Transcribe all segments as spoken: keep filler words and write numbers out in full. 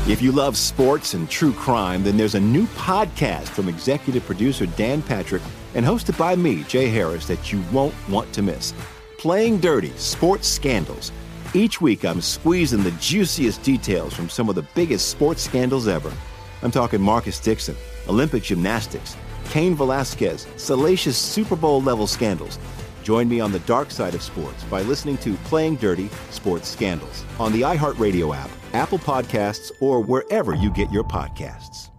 If you love sports and true crime, then there's a new podcast from executive producer Dan Patrick and hosted by me, Jay Harris, that you won't want to miss. Playing Dirty: Sports Scandals. Each week, I'm squeezing the juiciest details from some of the biggest sports scandals ever. I'm talking Marcus Dixon, Olympic gymnastics, Cain Velasquez, salacious Super Bowl-level scandals. Join me on the dark side of sports by listening to Playing Dirty: Sports Scandals on the iHeartRadio app, Apple Podcasts, or wherever you get your podcasts.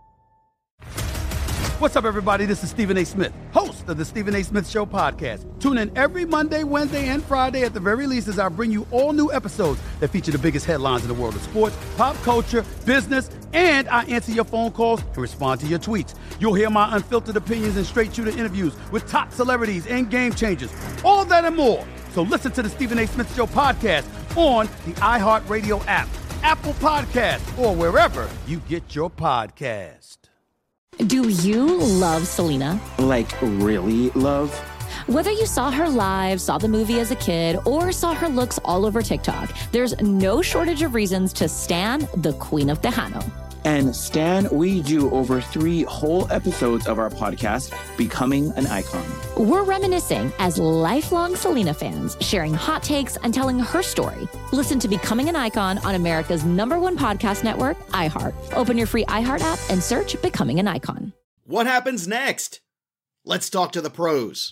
What's up, everybody? This is Stephen A. Smith, host of the Stephen A. Smith Show podcast. Tune in every Monday, Wednesday, and Friday at the very least as I bring you all new episodes that feature the biggest headlines in the world of sports, pop culture, business, and I answer your phone calls and respond to your tweets. You'll hear my unfiltered opinions and straight-shooter interviews with top celebrities and game changers. All that and more. So listen to the Stephen A. Smith Show podcast on the iHeartRadio app, Apple Podcasts, or wherever you get your podcast. Do you love Selena? Like, really love? Whether you saw her live, saw the movie as a kid, or saw her looks all over TikTok, there's no shortage of reasons to stan the Queen of Tejano. And Stan, we do over three whole episodes of our podcast, Becoming an Icon. We're reminiscing as lifelong Selena fans, sharing hot takes and telling her story. Listen to Becoming an Icon on America's number one podcast network, iHeart. Open your free iHeart app and search Becoming an Icon. What happens next? Let's talk to the pros.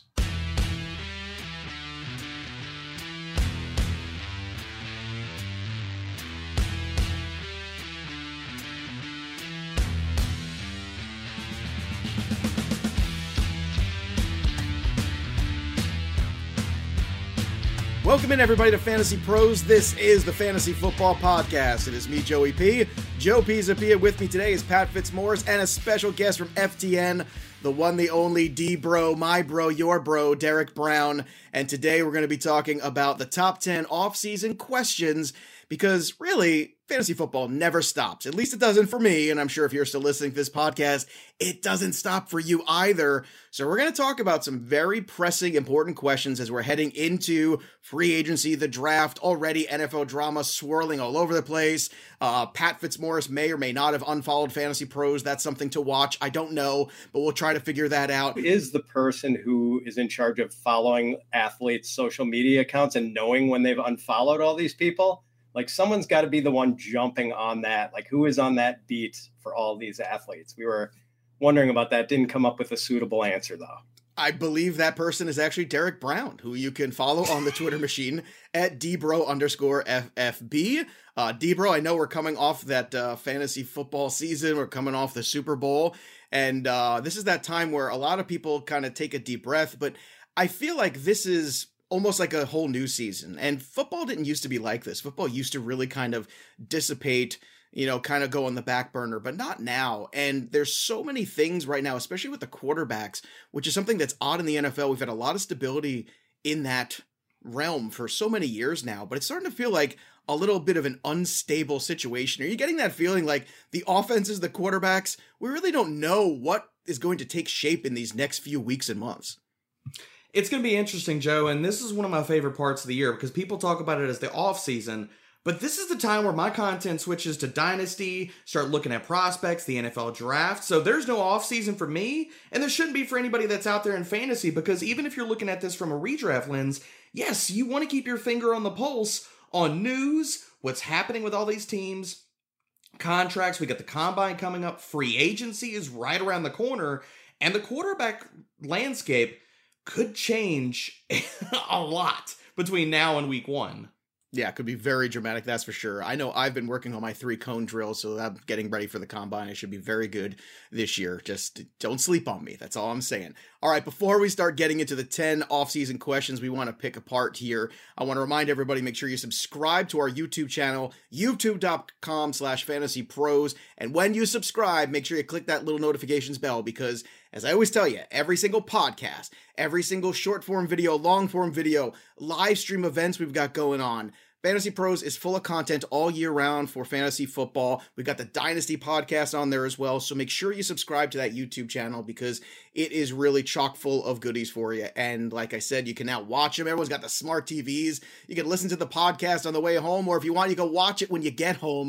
Welcome in, everybody, to Fantasy Pros. This is the Fantasy Football Podcast. It is me, Joey P. Joe Pizzapia. With me today is Pat Fitzmaurice and a special guest from F T N, the one, the only D-bro, my bro, your bro, Derek Brown. And today we're going to be talking about the top ten off-season questions because, really, fantasy football never stops. At least it doesn't for me, and I'm sure if you're still listening to this podcast, it doesn't stop for you either. So we're going to talk about some very pressing, important questions as we're heading into free agency, the draft, already N F L drama swirling all over the place. Uh, Pat Fitzmaurice may or may not have unfollowed Fantasy Pros. That's something to watch. I don't know, but we'll try to figure that out. Is the person who is in charge of following athletes' social media accounts and knowing when they've unfollowed all these people? Like, someone's got to be the one jumping on that. Like, who is on that beat for all these athletes? We were wondering about that. Didn't come up with a suitable answer, though. I believe that person is actually Derek Brown, who you can follow on the Twitter machine at Dbro underscore FFB. Uh, Dbro, I know we're coming off that uh, fantasy football season. We're coming off the Super Bowl. And uh, this is that time where a lot of people kind of take a deep breath. But I feel like this is almost like a whole new season. And football didn't used to be like this. Football used to really kind of dissipate, you know, kind of go on the back burner, but not now. And there's so many things right now, especially with the quarterbacks, which is something that's odd in the N F L. We've had a lot of stability in that realm for so many years now, but it's starting to feel like a little bit of an unstable situation. Are you getting that feeling like the offenses, the quarterbacks, we really don't know what is going to take shape in these next few weeks and months? It's going to be interesting, Joe, and this is one of my favorite parts of the year because people talk about it as the off season, but this is the time where my content switches to Dynasty, start looking at prospects, the N F L draft. So there's no off season for me, and there shouldn't be for anybody that's out there in fantasy, because even if you're looking at this from a redraft lens, yes, you want to keep your finger on the pulse on news, what's happening with all these teams, contracts. We got the combine coming up, free agency is right around the corner, and the quarterback landscape could change a lot between now and week one. Yeah, it could be very dramatic, that's for sure. I know I've been working on my three cone drill, so I'm getting ready for the combine. It should be very good this year. Just don't sleep on me. That's all I'm saying. All right, before we start getting into the ten off-season questions we want to pick apart here, I want to remind everybody, make sure you subscribe to our YouTube channel, youtube.com slash fantasy pros. And when you subscribe, make sure you click that little notifications bell, because as I always tell you, every single podcast, every single short form video, long form video, live stream events we've got going on, Fantasy Pros is full of content all year round for fantasy football. We've got the Dynasty podcast on there as well, so make sure you subscribe to that YouTube channel because it is really chock full of goodies for you. And like I said, you can now watch them. Everyone's got the smart T Vs. You can listen to the podcast on the way home, or if you want, you can watch it when you get home.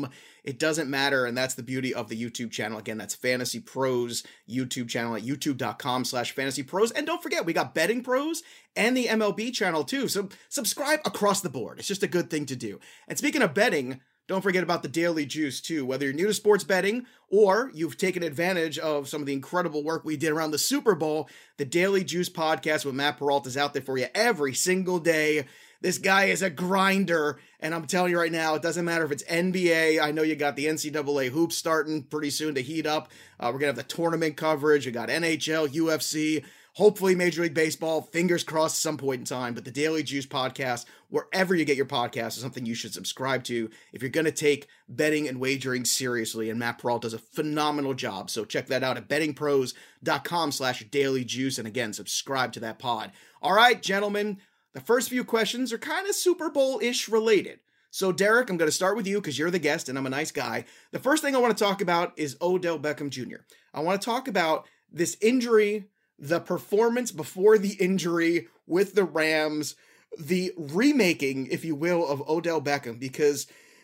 It doesn't matter, and that's the beauty of the YouTube channel. Again, that's Fantasy Pros YouTube channel at youtube.com slash Fantasy Pros. And don't forget, we got Betting Pros and the M L B channel too. So subscribe across the board. It's just a good thing to do. And speaking of betting, don't forget about the Daily Juice too. Whether you're new to sports betting or you've taken advantage of some of the incredible work we did around the Super Bowl, the Daily Juice podcast with Matt Peralta is out there for you every single day. This guy is a grinder, and I'm telling you right now, it doesn't matter if it's N B A. I know you got the N C double A hoops starting pretty soon to heat up. Uh, we're going to have the tournament coverage. We got N H L, U F C, hopefully Major League Baseball, fingers crossed at some point in time. But the Daily Juice podcast, wherever you get your podcast, is something you should subscribe to if you're going to take betting and wagering seriously. And Matt Peralta does a phenomenal job. So check that out at bettingpros.com slash Daily Juice. And again, subscribe to that pod. All right, gentlemen. The first few questions are kind of Super Bowl-ish related. So, Derek, I'm going to start with you because you're the guest and I'm a nice guy. The first thing I want to talk about is Odell Beckham Junior I want to talk about this injury, the performance before the injury with the Rams, the remaking, if you will, of Odell Beckham, because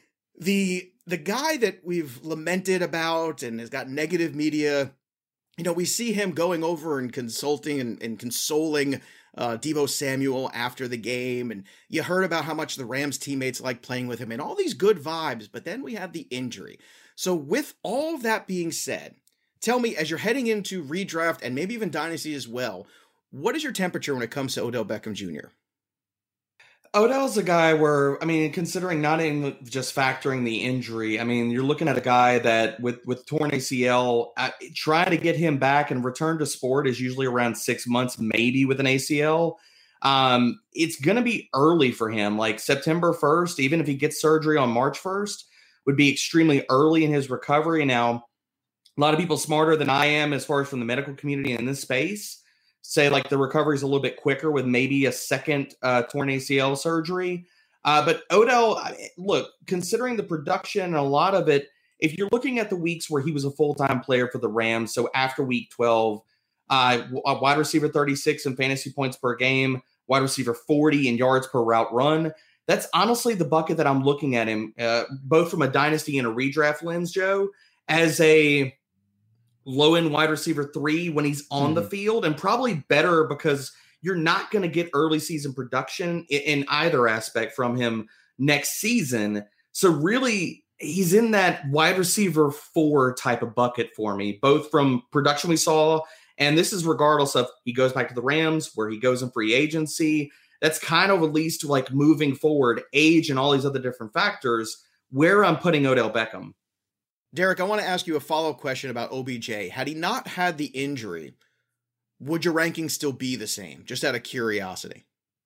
the the guy that we've lamented about and has got negative media, you know, we see him going over and consulting and, and consoling Uh, Deebo Samuel after the game, and you heard about how much the Rams teammates like playing with him and all these good vibes, but then we had the injury. So with all that being said, tell me, as you're heading into redraft and maybe even dynasty as well, what is your temperature when it comes to Odell Beckham Junior? Odell's a guy where, I mean, considering not even just factoring the injury, I mean, you're looking at a guy that with, with torn A C L, uh, trying to get him back and return to sport is usually around six months, maybe with an A C L. Um, it's going to be early for him, like September first, even if he gets surgery on March first, would be extremely early in his recovery. Now, a lot of people smarter than I am as far as from the medical community in this space say like the recovery is a little bit quicker with maybe a second uh, torn A C L surgery. Uh, but Odell, look, considering the production and a lot of it, if you're looking at the weeks where he was a full-time player for the Rams, so after week twelve, uh, a wide receiver thirty-six in fantasy points per game, wide receiver forty in yards per route run, that's honestly the bucket that I'm looking at him, uh, both from a dynasty and a redraft lens, Joe, as a low-end wide receiver three when he's on mm. the field, and probably better because you're not going to get early season production in, in either aspect from him next season. So really, he's in that wide receiver four type of bucket for me, both from production we saw, and this is regardless of he goes back to the Rams, where he goes in free agency. That's kind of at least like moving forward, age and all these other different factors, where I'm putting Odell Beckham. Derek, I want to ask you a follow-up question about O B J. Had he not had the injury, would your ranking still be the same? Just out of curiosity.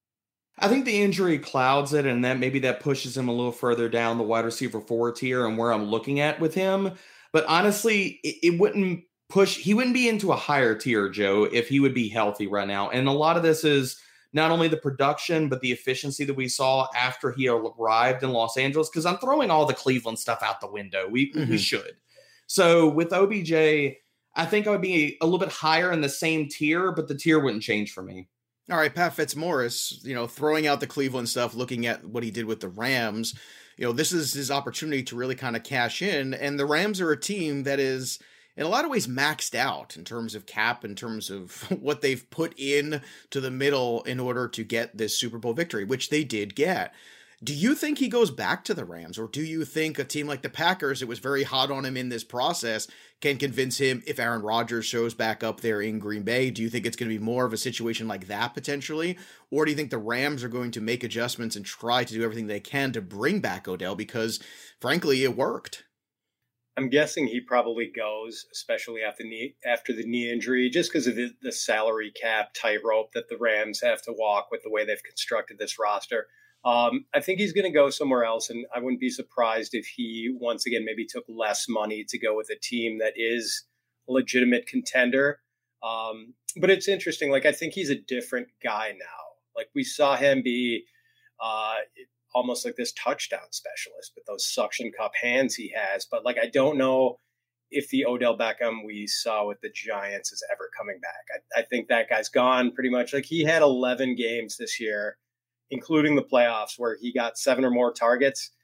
I think the injury clouds it, and that maybe that pushes him a little further down the wide receiver four tier and where I'm looking at with him. But honestly, it, it wouldn't push, he wouldn't be into a higher tier, Joe, if he would be healthy right now. And a lot of this is not only the production, but the efficiency that we saw after he arrived in Los Angeles, because I'm throwing all the Cleveland stuff out the window. We, mm-hmm. we should. So with O B J, I think I would be a little bit higher in the same tier, but the tier wouldn't change for me. All right, Pat Fitzmaurice, you know, throwing out the Cleveland stuff, looking at what he did with the Rams, you know, this is his opportunity to really kind of cash in. And the Rams are a team that is, in a lot of ways, maxed out in terms of cap, in terms of what they've put in to the middle in order to get this Super Bowl victory, which they did get. Do you think he goes back to the Rams, or do you think a team like the Packers, it was very hot on him in this process, can convince him if Aaron Rodgers shows back up there in Green Bay? Do you think it's going to be more of a situation like that potentially? Or do you think the Rams are going to make adjustments and try to do everything they can to bring back Odell? Because frankly, it worked. I'm guessing he probably goes, especially after the knee, after the knee injury, just because of the, the salary cap tightrope that the Rams have to walk with the way they've constructed this roster. Um, I think he's going to go somewhere else, and I wouldn't be surprised if he, once again, maybe took less money to go with a team that is a legitimate contender. Um, but it's interesting. Like, I think he's a different guy now. Like, we saw him be uh, almost like this touchdown specialist with those suction cup hands he has. But, like, I don't know if the Odell Beckham we saw with the Giants is ever coming back. I, I think that guy's gone pretty much. Like, he had eleven games this year, including the playoffs, where he got seven or more targets.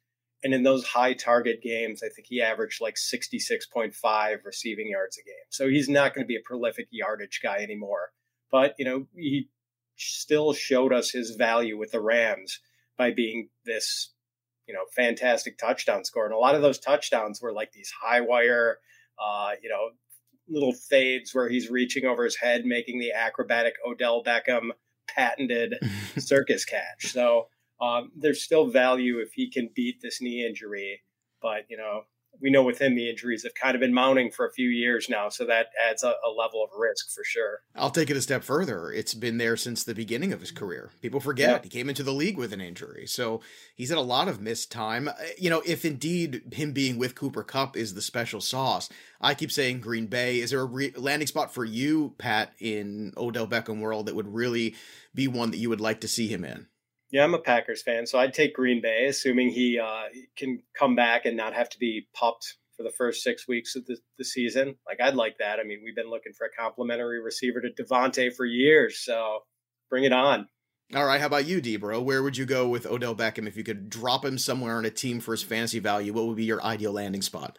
And in those high target games, I think he averaged like sixty-six point five receiving yards a game. So he's not going to be a prolific yardage guy anymore. But, you know, he still showed us his value with the Rams by being this, you know, fantastic touchdown scorer. And a lot of those touchdowns were like these high wire, uh, you know, little fades where he's reaching over his head, making the acrobatic Odell Beckham patented circus catch. So um, there's still value if he can beat this knee injury. But, you know, we know with him, the injuries have kind of been mounting for a few years now. So that adds a, a level of risk for sure. I'll take it a step further. It's been there since the beginning of his career. People forget yeah. he came into the league with an injury. So he's had a lot of missed time. You know, if indeed him being with Cooper Kupp is the special sauce, I keep saying Green Bay. Is there a re- landing spot for you, Pat, in Odell Beckham world that would really be one that you would like to see him in? Yeah, I'm a Packers fan, so I'd take Green Bay, assuming he uh, can come back and not have to be popped for the first six weeks of the, the season. Like, I'd like that. I mean, we've been looking for a complimentary receiver to Devontae for years, so bring it on. All right, how about you, D-Bro? Where would you go with Odell Beckham if you could drop him somewhere on a team for his fantasy value? What would be your ideal landing spot?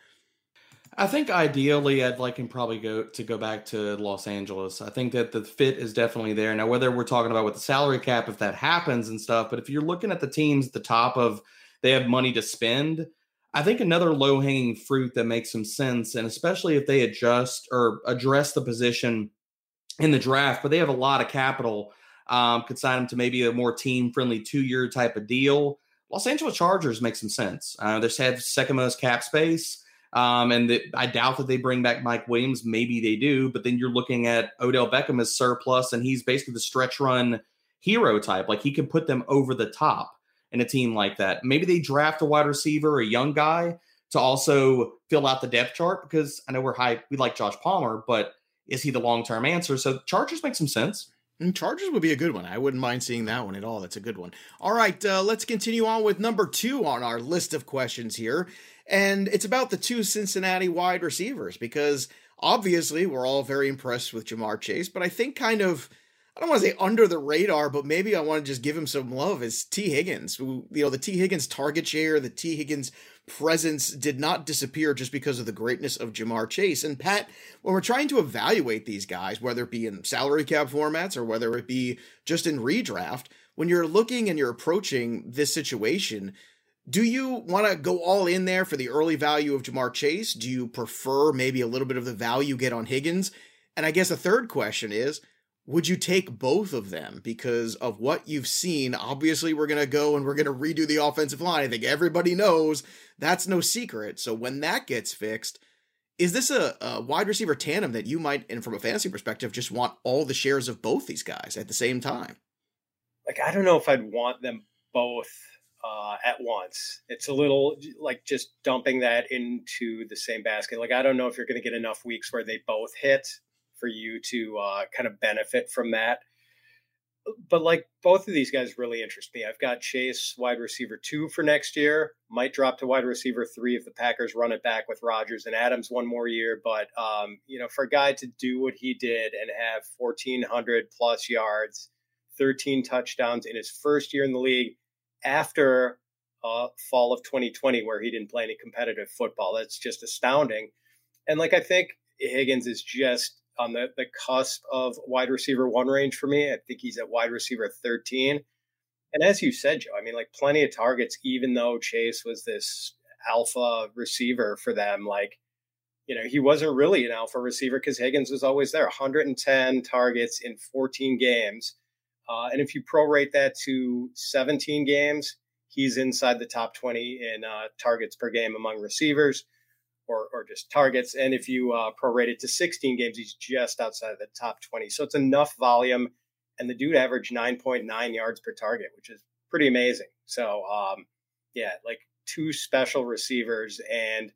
I think ideally I'd like him probably go to go back to Los Angeles. I think that the fit is definitely there. Now, whether we're talking about with the salary cap, if that happens and stuff, but if you're looking at the teams at the top of they have money to spend, I think another low-hanging fruit that makes some sense, and especially if they adjust or address the position in the draft, but they have a lot of capital, um, could sign him to maybe a more team-friendly two-year type of deal. Los Angeles Chargers make some sense. Uh, they have second most cap space. Um, and the, I doubt that they bring back Mike Williams. Maybe they do, but then you're looking at Odell Beckham as surplus, and he's basically the stretch run hero type. Like, he can put them over the top in a team like that. Maybe they draft a wide receiver, a young guy, to also fill out the depth chart, because I know we're high. We like Josh Palmer, but is he the long-term answer? So Chargers make some sense. And Chargers would be a good one. I wouldn't mind seeing that one at all. That's a good one. All right, uh, let's continue on with number two on our list of questions here. And it's about the two Cincinnati wide receivers, because obviously we're all very impressed with Ja'Marr Chase, but I think kind of, I don't want to say under the radar, but maybe I want to just give him some love, is T. Higgins. Who, you know, the T. Higgins target share, the T. Higgins presence did not disappear just because of the greatness of Ja'Marr Chase. And Pat, when we're trying to evaluate these guys, whether it be in salary cap formats or whether it be just in redraft, when you're looking and you're approaching this situation, do you want to go all in there for the early value of Ja'Marr Chase? Do you prefer maybe a little bit of the value you get on Higgins? And I guess a third question is, would you take both of them because of what you've seen? Obviously, we're going to go and we're going to redo the offensive line. I think everybody knows that's no secret. So when that gets fixed, is this a, a wide receiver tandem that you might, and from a fantasy perspective, just want all the shares of both these guys at the same time? Like, I don't know if I'd want them both uh, at once. It's a little like just dumping that into the same basket. Like, I don't know if you're going to get enough weeks where they both hit for you to uh, kind of benefit from that. But like, both of these guys really interest me. I've got Chase wide receiver two for next year, might drop to wide receiver three if the Packers run it back with Rodgers and Adams one more year. But, um, you know, for a guy to do what he did and have fourteen hundred plus yards, thirteen touchdowns in his first year in the league after uh, fall of twenty twenty, where he didn't play any competitive football, that's just astounding. And like, I think Higgins is just on the, the cusp of wide receiver one range for me. I think he's at wide receiver thirteen. And as you said, Joe, I mean, like, plenty of targets, even though Chase was this alpha receiver for them. Like, you know, he wasn't really an alpha receiver because Higgins was always there. one hundred ten targets in fourteen games. Uh, and if you prorate that to seventeen games, he's inside the top twenty in uh, targets per game among receivers. Or, or just targets. And if you uh, prorate it to sixteen games, he's just outside of the top twenty. So it's enough volume. And the dude averaged nine point nine yards per target, which is pretty amazing. So, um, yeah, like, two special receivers. And,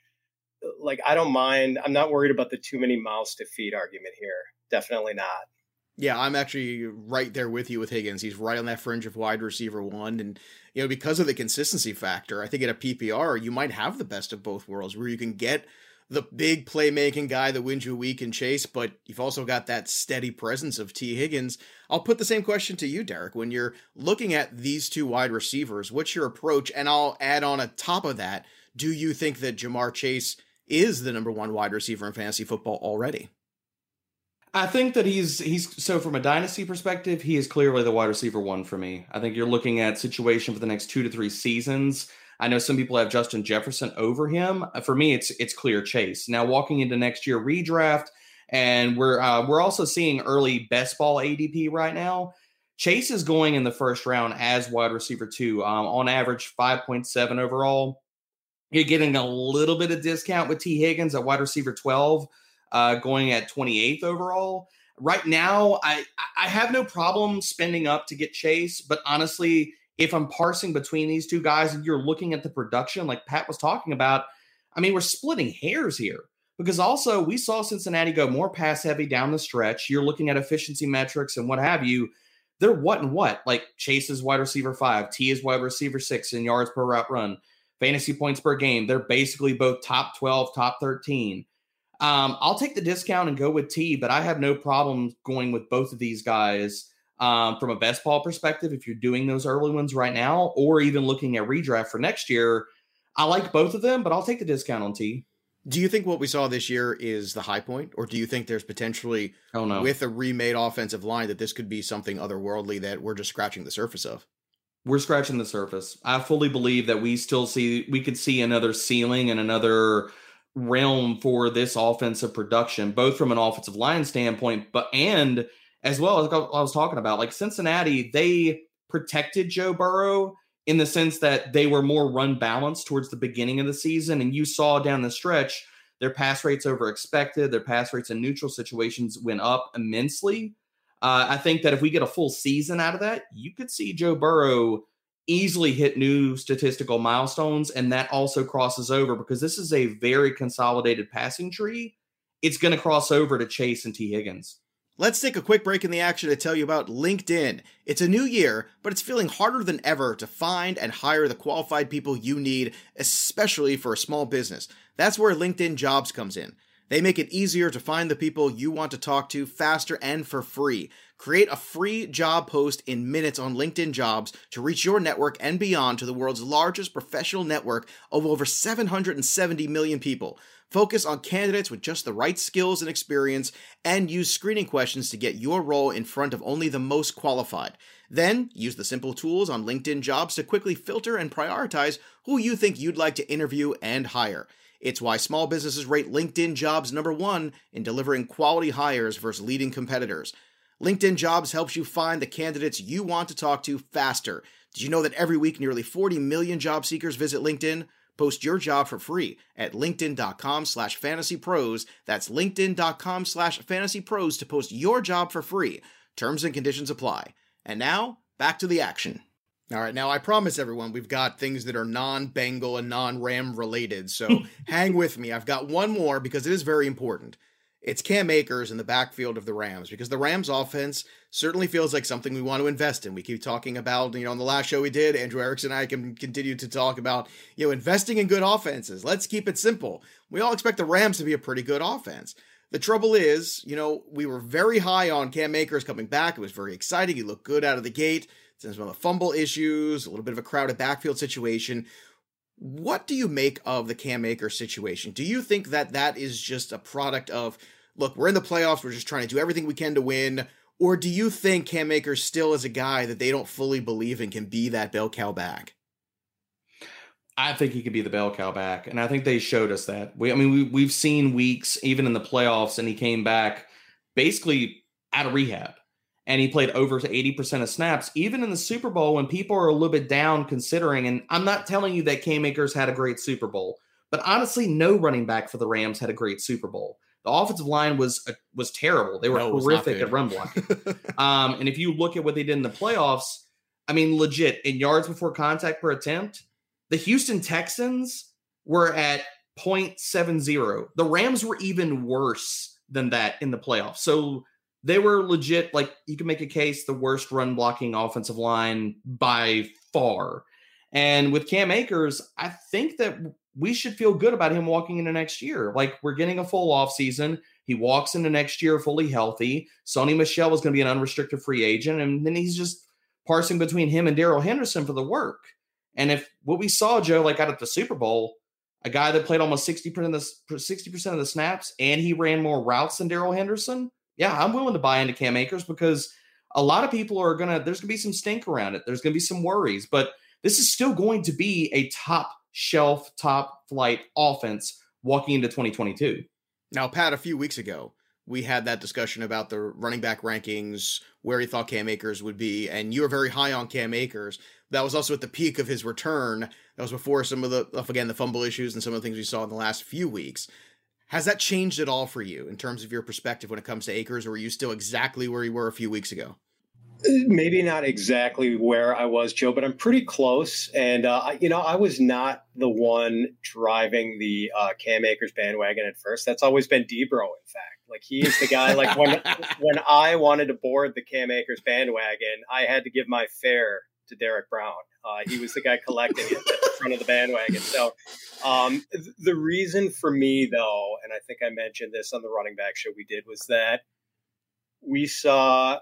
like, I don't mind. I'm not worried about the too many mouths to feed argument here. Definitely not. Yeah, I'm actually right there with you with Higgins. He's right on that fringe of wide receiver one. And, you know, because of the consistency factor, I think at a P P R, you might have the best of both worlds where you can get the big playmaking guy that wins you a week in Chase, but you've also got that steady presence of T. Higgins. I'll put the same question to you, Derek. When you're looking at these two wide receivers, what's your approach? And I'll add on a top of that, do you think that Ja'Marr Chase is the number one wide receiver in fantasy football already? I think that he's he's so from a dynasty perspective, he is clearly the wide receiver one for me. I think you're looking at situation for the next two to three seasons. I know some people have Justin Jefferson over him. For me, it's it's clear Chase. Now walking into next year redraft, and we're uh, we're also seeing early best ball A D P right now. Chase is going in the first round as wide receiver two, um, on average five point seven overall. You're getting a little bit of discount with T. Higgins at wide receiver twelve. Uh, going at twenty-eighth overall. Right now, I, I have no problem spending up to get Chase, but honestly, if I'm parsing between these two guys and you're looking at the production like Pat was talking about, I mean, we're splitting hairs here because also we saw Cincinnati go more pass heavy down the stretch. You're looking at efficiency metrics and what have you. They're what and what? Like Chase is wide receiver five, T is wide receiver six in yards per route run, fantasy points per game. They're basically both top twelve, top thirteen. Um, I'll take the discount and go with T, but I have no problem going with both of these guys um, from a best ball perspective. If you're doing those early ones right now, or even looking at redraft for next year, I like both of them, but I'll take the discount on T. Do you think what we saw this year is the high point, or do you think there's potentially, oh, no. with a remade offensive line, that this could be something otherworldly that we're just scratching the surface of? We're scratching the surface. I fully believe that we still see, we could see another ceiling and another realm for this offensive production, both from an offensive line standpoint, but and as well as I was talking about, like Cincinnati, they protected Joe Burrow in the sense that they were more run balanced towards the beginning of the season. And you saw down the stretch, their pass rates over expected, their pass rates in neutral situations went up immensely. Uh, I think that if we get a full season out of that, you could see Joe Burrow easily hit new statistical milestones, and that also crosses over because this is a very consolidated passing tree. It's going to cross over to Chase and T. Higgins. Let's take a quick break in the action to tell you about LinkedIn. It's a new year, but it's feeling harder than ever to find and hire the qualified people you need, especially for a small business. That's where LinkedIn Jobs comes in. They make it easier to find the people you want to talk to faster and for free. Create a free job post in minutes on LinkedIn Jobs to reach your network and beyond to the world's largest professional network of over seven hundred seventy million people. Focus on candidates with just the right skills and experience, and use screening questions to get your role in front of only the most qualified. Then, use the simple tools on LinkedIn Jobs to quickly filter and prioritize who you think you'd like to interview and hire. It's why small businesses rate LinkedIn Jobs number one in delivering quality hires versus leading competitors. LinkedIn Jobs helps you find the candidates you want to talk to faster. Did you know that every week nearly forty million job seekers visit LinkedIn? Post your job for free at linkedin.com slash fantasy pros. That's linkedin.com slash fantasy pros to post your job for free. Terms and conditions apply. And now, back to the action. All right, now I promise everyone we've got things that are non-Bengal and non-Ram related, so hang with me. I've got one more because it is very important. It's Cam Akers in the backfield of the Rams, because the Rams offense certainly feels like something we want to invest in. We keep talking about, you know, on the last show we did, Andrew Erickson and I can continue to talk about, you know, investing in good offenses. Let's keep it simple. We all expect the Rams to be a pretty good offense. The trouble is, you know, we were very high on Cam Akers coming back. It was very exciting. He looked good out of the gate. Since one of the fumble issues, a little bit of a crowded backfield situation. What do you make of the Cam Akers situation? Do you think that that is just a product of, look, we're in the playoffs, we're just trying to do everything we can to win? Or do you think Cam Akers still is a guy that they don't fully believe in can be that bell cow back? I think he could be the bell cow back, and I think they showed us that. We, I mean, we, we've seen weeks, even in the playoffs, and he came back basically out of rehab. And he played over eighty percent of snaps, even in the Super Bowl when people are a little bit down considering. And I'm not telling you that Cam Akers had a great Super Bowl, but honestly, no running back for the Rams had a great Super Bowl. The offensive line was uh, was terrible. They were no, horrific at run blocking. um, and if you look at what they did in the playoffs, I mean, legit, in yards before contact per attempt, the Houston Texans were at point seven zero. The Rams were even worse than that in the playoffs. So they were legit, like, you can make a case, the worst run blocking offensive line by far. And with Cam Akers, I think that we should feel good about him walking into next year. Like, we're getting a full offseason. He walks into next year fully healthy. Sony Michel is going to be an unrestricted free agent. And then he's just parsing between him and Darrell Henderson for the work. And if what we saw, Joe, like out at the Super Bowl, a guy that played almost sixty percent of the, sixty percent of the snaps and he ran more routes than Darrell Henderson, yeah, I'm willing to buy into Cam Akers because a lot of people are going to, there's going to be some stink around it. There's going to be some worries. But this is still going to be a top shelf, top flight offense walking into twenty twenty-two. Now, Pat, a few weeks ago, we had that discussion about the running back rankings, where he thought Cam Akers would be, and you were very high on Cam Akers. That was also at the peak of his return. That was before some of the, again, the fumble issues and some of the things we saw in the last few weeks. Has that changed at all for you in terms of your perspective when it comes to Akers, or are you still exactly where you were a few weeks ago? Maybe not exactly where I was, Joe, but I'm pretty close. And, uh, you know, I was not the one driving the uh, Cam Akers bandwagon at first. That's always been Debro, in fact. Like, he is the guy, like, when when I wanted to board the Cam Akers bandwagon, I had to give my fare to Derek Brown. Uh, he was the guy collecting it at the front of the bandwagon. So um, th- the reason for me, though, and I think I mentioned this on the running back show we did, was that we saw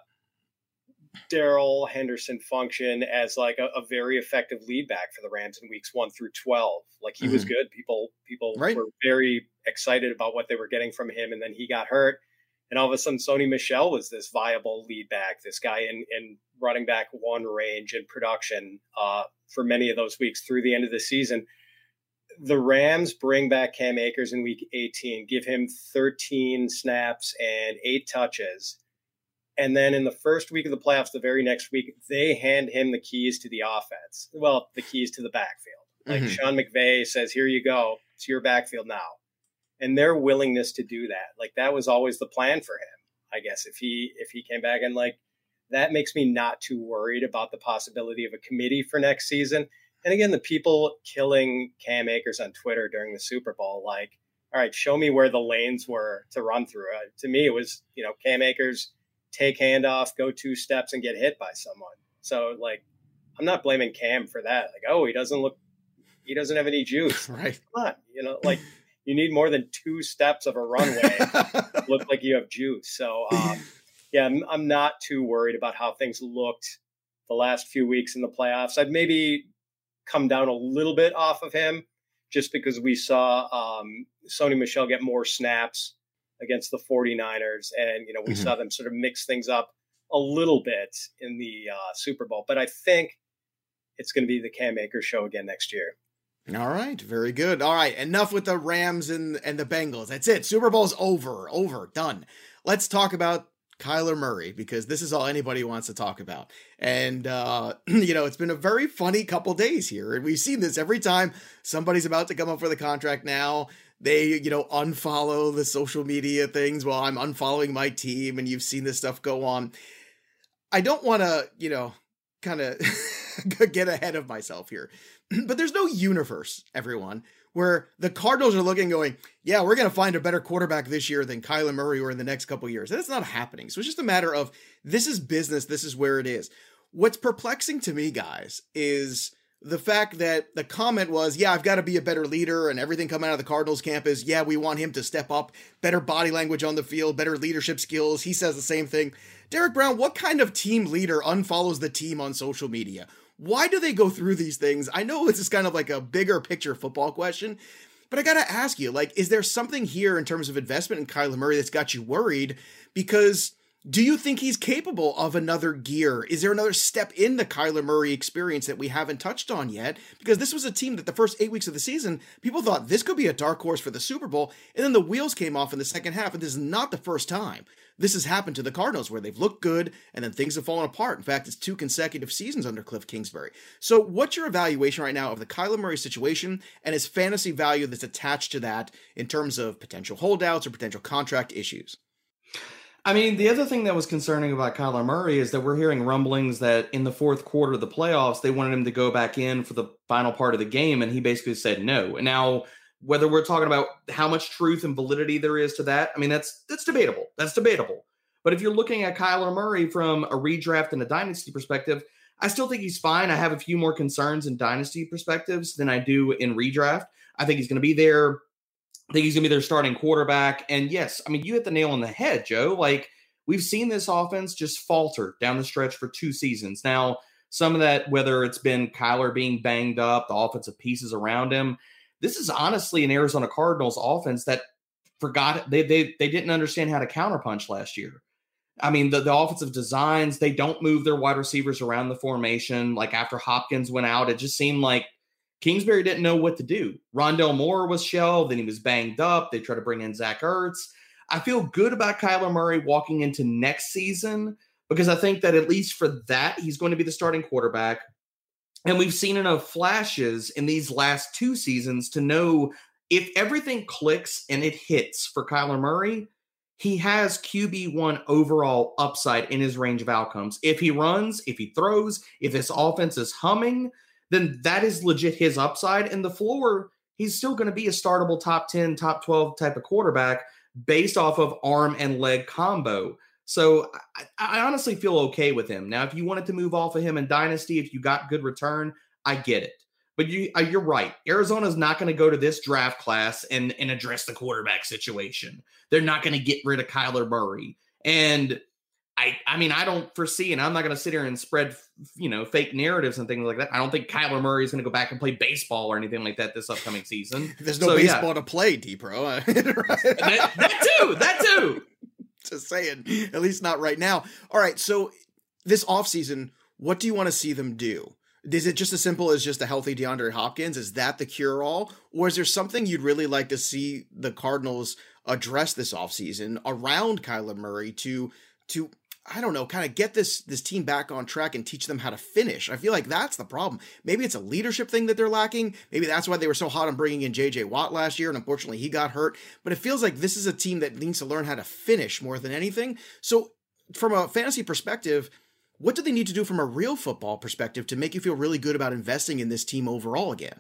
Darrell Henderson function as like a, a very effective lead back for the Rams in weeks one through twelve. Like, he mm-hmm. was good. People, people right. were very excited about what they were getting from him. And then he got hurt. And all of a sudden, Sony Michel was this viable lead back, this guy in, in running back one range and production uh, for many of those weeks through the end of the season. The Rams bring back Cam Akers in week eighteen, give him thirteen snaps and eight touches. And then in the first week of the playoffs, the very next week, they hand him the keys to the offense. Well, the keys to the backfield. Like mm-hmm. Sean McVay says, here you go. It's your backfield now. And their willingness to do that, like, that was always the plan for him, I guess, if he if he came back. And, like, that makes me not too worried about the possibility of a committee for next season. And, again, the people killing Cam Akers on Twitter during the Super Bowl, like, all right, show me where the lanes were to run through. Uh, to me, it was, you know, Cam Akers – take handoff, go two steps and get hit by someone. So, like, I'm not blaming Cam for that. Like, oh, he doesn't look, he doesn't have any juice. Right. Come on. You know, like, you need more than two steps of a runway to look like you have juice. So, um, yeah, I'm, I'm not too worried about how things looked the last few weeks in the playoffs. I'd maybe come down a little bit off of him just because we saw um, Sony Michel get more snaps against the 49ers. And, you know, we mm-hmm. saw them sort of mix things up a little bit in the uh, Super Bowl. But I think it's going to be the Cam Akers show again next year. All right. Very good. All right. Enough with the Rams and, and the Bengals. That's it. Super Bowl's over. Over. Done. Let's talk about Kyler Murray, because this is all anybody wants to talk about. And, uh, you know, it's been a very funny couple days here. And we've seen this every time somebody's about to come up for the contract now. They, you know, unfollow the social media things while I'm unfollowing my team, and you've seen this stuff go on. I don't want to, you know, kind of get ahead of myself here, but there's no universe, everyone, where the Cardinals are looking going, yeah, we're going to find a better quarterback this year than Kyler Murray or in the next couple of years. That's not happening. So it's just a matter of, this is business. This is where it is. What's perplexing to me, guys, is the fact that the comment was, yeah, I've got to be a better leader, and everything coming out of the Cardinals camp is, yeah, we want him to step up, better body language on the field, better leadership skills. He says the same thing. Derek Brown, what kind of team leader unfollows the team on social media? Why do they go through these things? I know this is kind of like a bigger picture football question, but I got to ask you, like, is there something here in terms of investment in Kyler Murray that's got you worried? Because do you think he's capable of another gear? Is there another step in the Kyler Murray experience that we haven't touched on yet? Because this was a team that the first eight weeks of the season, people thought this could be a dark horse for the Super Bowl, and then the wheels came off in the second half, and this is not the first time this has happened to the Cardinals, where they've looked good, and then things have fallen apart. In fact, it's two consecutive seasons under Cliff Kingsbury. So what's your evaluation right now of the Kyler Murray situation and his fantasy value that's attached to that in terms of potential holdouts or potential contract issues? I mean, the other thing that was concerning about Kyler Murray is that we're hearing rumblings that in the fourth quarter of the playoffs, they wanted him to go back in for the final part of the game, and he basically said no. And now, whether we're talking about how much truth and validity there is to that, I mean, that's that's debatable. That's debatable. But if you're looking at Kyler Murray from a redraft and a dynasty perspective, I still think he's fine. I have a few more concerns in dynasty perspectives than I do in redraft. I think he's going to be there. I think he's going to be their starting quarterback. And yes, I mean, you hit the nail on the head, Joe. Like, we've seen this offense just falter down the stretch for two seasons. Now, some of that, whether it's been Kyler being banged up, the offensive pieces around him, this is honestly an Arizona Cardinals offense that forgot they they they didn't understand how to counterpunch last year. I mean, the, the offensive designs, they don't move their wide receivers around the formation. Like after Hopkins went out, it just seemed like Kingsbury didn't know what to do. Rondale Moore was shelved, and he was banged up. They tried to bring in Zach Ertz. I feel good about Kyler Murray walking into next season because I think that at least for that, he's going to be the starting quarterback. And we've seen enough flashes in these last two seasons to know if everything clicks and it hits for Kyler Murray, he has Q B one overall upside in his range of outcomes. If he runs, if he throws, if this offense is humming, then that is legit his upside. And the floor, he's still going to be a startable top ten, top twelve type of quarterback based off of arm and leg combo. So I, I honestly feel okay with him. Now, if you wanted to move off of him in Dynasty, if you got good return, I get it. But you, uh, you're right. Arizona's not going to go to this draft class and, and address the quarterback situation. They're not going to get rid of Kyler Murray. And I I mean, I don't foresee, and I'm not going to sit here and spread, you know, fake narratives and things like that. I don't think Kyler Murray is going to go back and play baseball or anything like that this upcoming season. There's no so, baseball yeah. to play, D-Pro. that, that too, that too. Just saying, at least not right now. All right, so this offseason, what do you want to see them do? Is it just as simple as just a healthy DeAndre Hopkins? Is that the cure-all? Or is there something you'd really like to see the Cardinals address this offseason around Kyler Murray to, to I don't know, kind of get this, this team back on track and teach them how to finish? I feel like that's the problem. Maybe it's a leadership thing that they're lacking. Maybe that's why they were so hot on bringing in J J Watt last year, and unfortunately he got hurt. But it feels like this is a team that needs to learn how to finish more than anything. So from a fantasy perspective, what do they need to do from a real football perspective to make you feel really good about investing in this team overall again?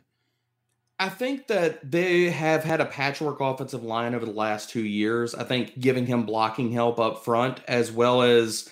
I think that they have had a patchwork offensive line over the last two years. I think giving him blocking help up front, as well as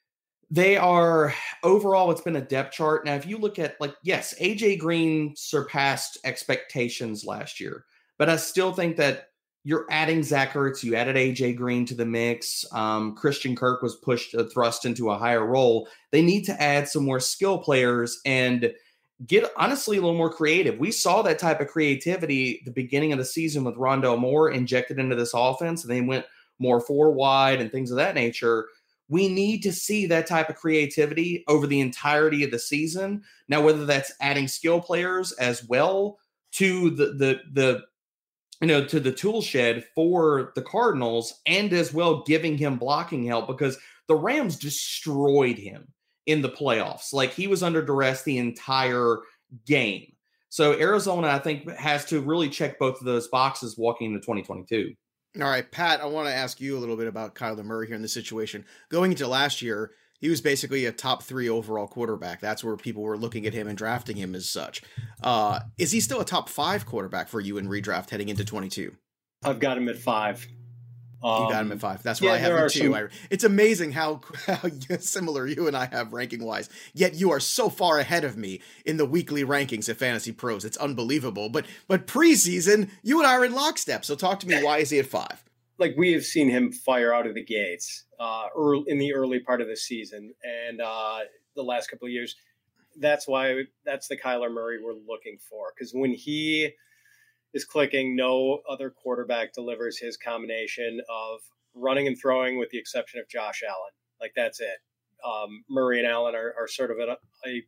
they are overall, it's been a depth chart. Now, if you look at, like, yes, A J Green surpassed expectations last year, but I still think that you're adding Zach Ertz, you added A J Green to the mix. Um, Christian Kirk was pushed, uh, thrust into a higher role. They need to add some more skill players and get, honestly, a little more creative. We saw that type of creativity at the beginning of the season with Rondale Moore injected into this offense, and they went more four wide and things of that nature. We need to see that type of creativity over the entirety of the season. Now, whether that's adding skill players as well to the the the you know, to the tool shed for the Cardinals, and as well giving him blocking help, because the Rams destroyed him in the playoffs. Like, he was under duress the entire game. So Arizona, I think, has to really check both of those boxes walking into twenty twenty-two. All right, Pat, I want to ask you a little bit about Kyler Murray here in this situation. Going into last year, he was basically a top three overall quarterback. That's where people were looking at him and drafting him as such. Uh, is he still a top five quarterback for you in redraft heading into twenty-two? I've got him at five. Um, you got him at five. That's where yeah, I have him too. Some... I, it's amazing how, how similar you and I have ranking wise. Yet you are so far ahead of me in the weekly rankings at Fantasy Pros. It's unbelievable. But but preseason, you and I are in lockstep. So talk to me. Why is he at five? Like, we have seen him fire out of the gates uh, early, in the early part of the season and uh, the last couple of years. That's why that's the Kyler Murray we're looking for. Because when he is clicking, no other quarterback delivers his combination of running and throwing, with the exception of Josh Allen. Like, that's it. Um, Murray and Allen are, are sort of a, a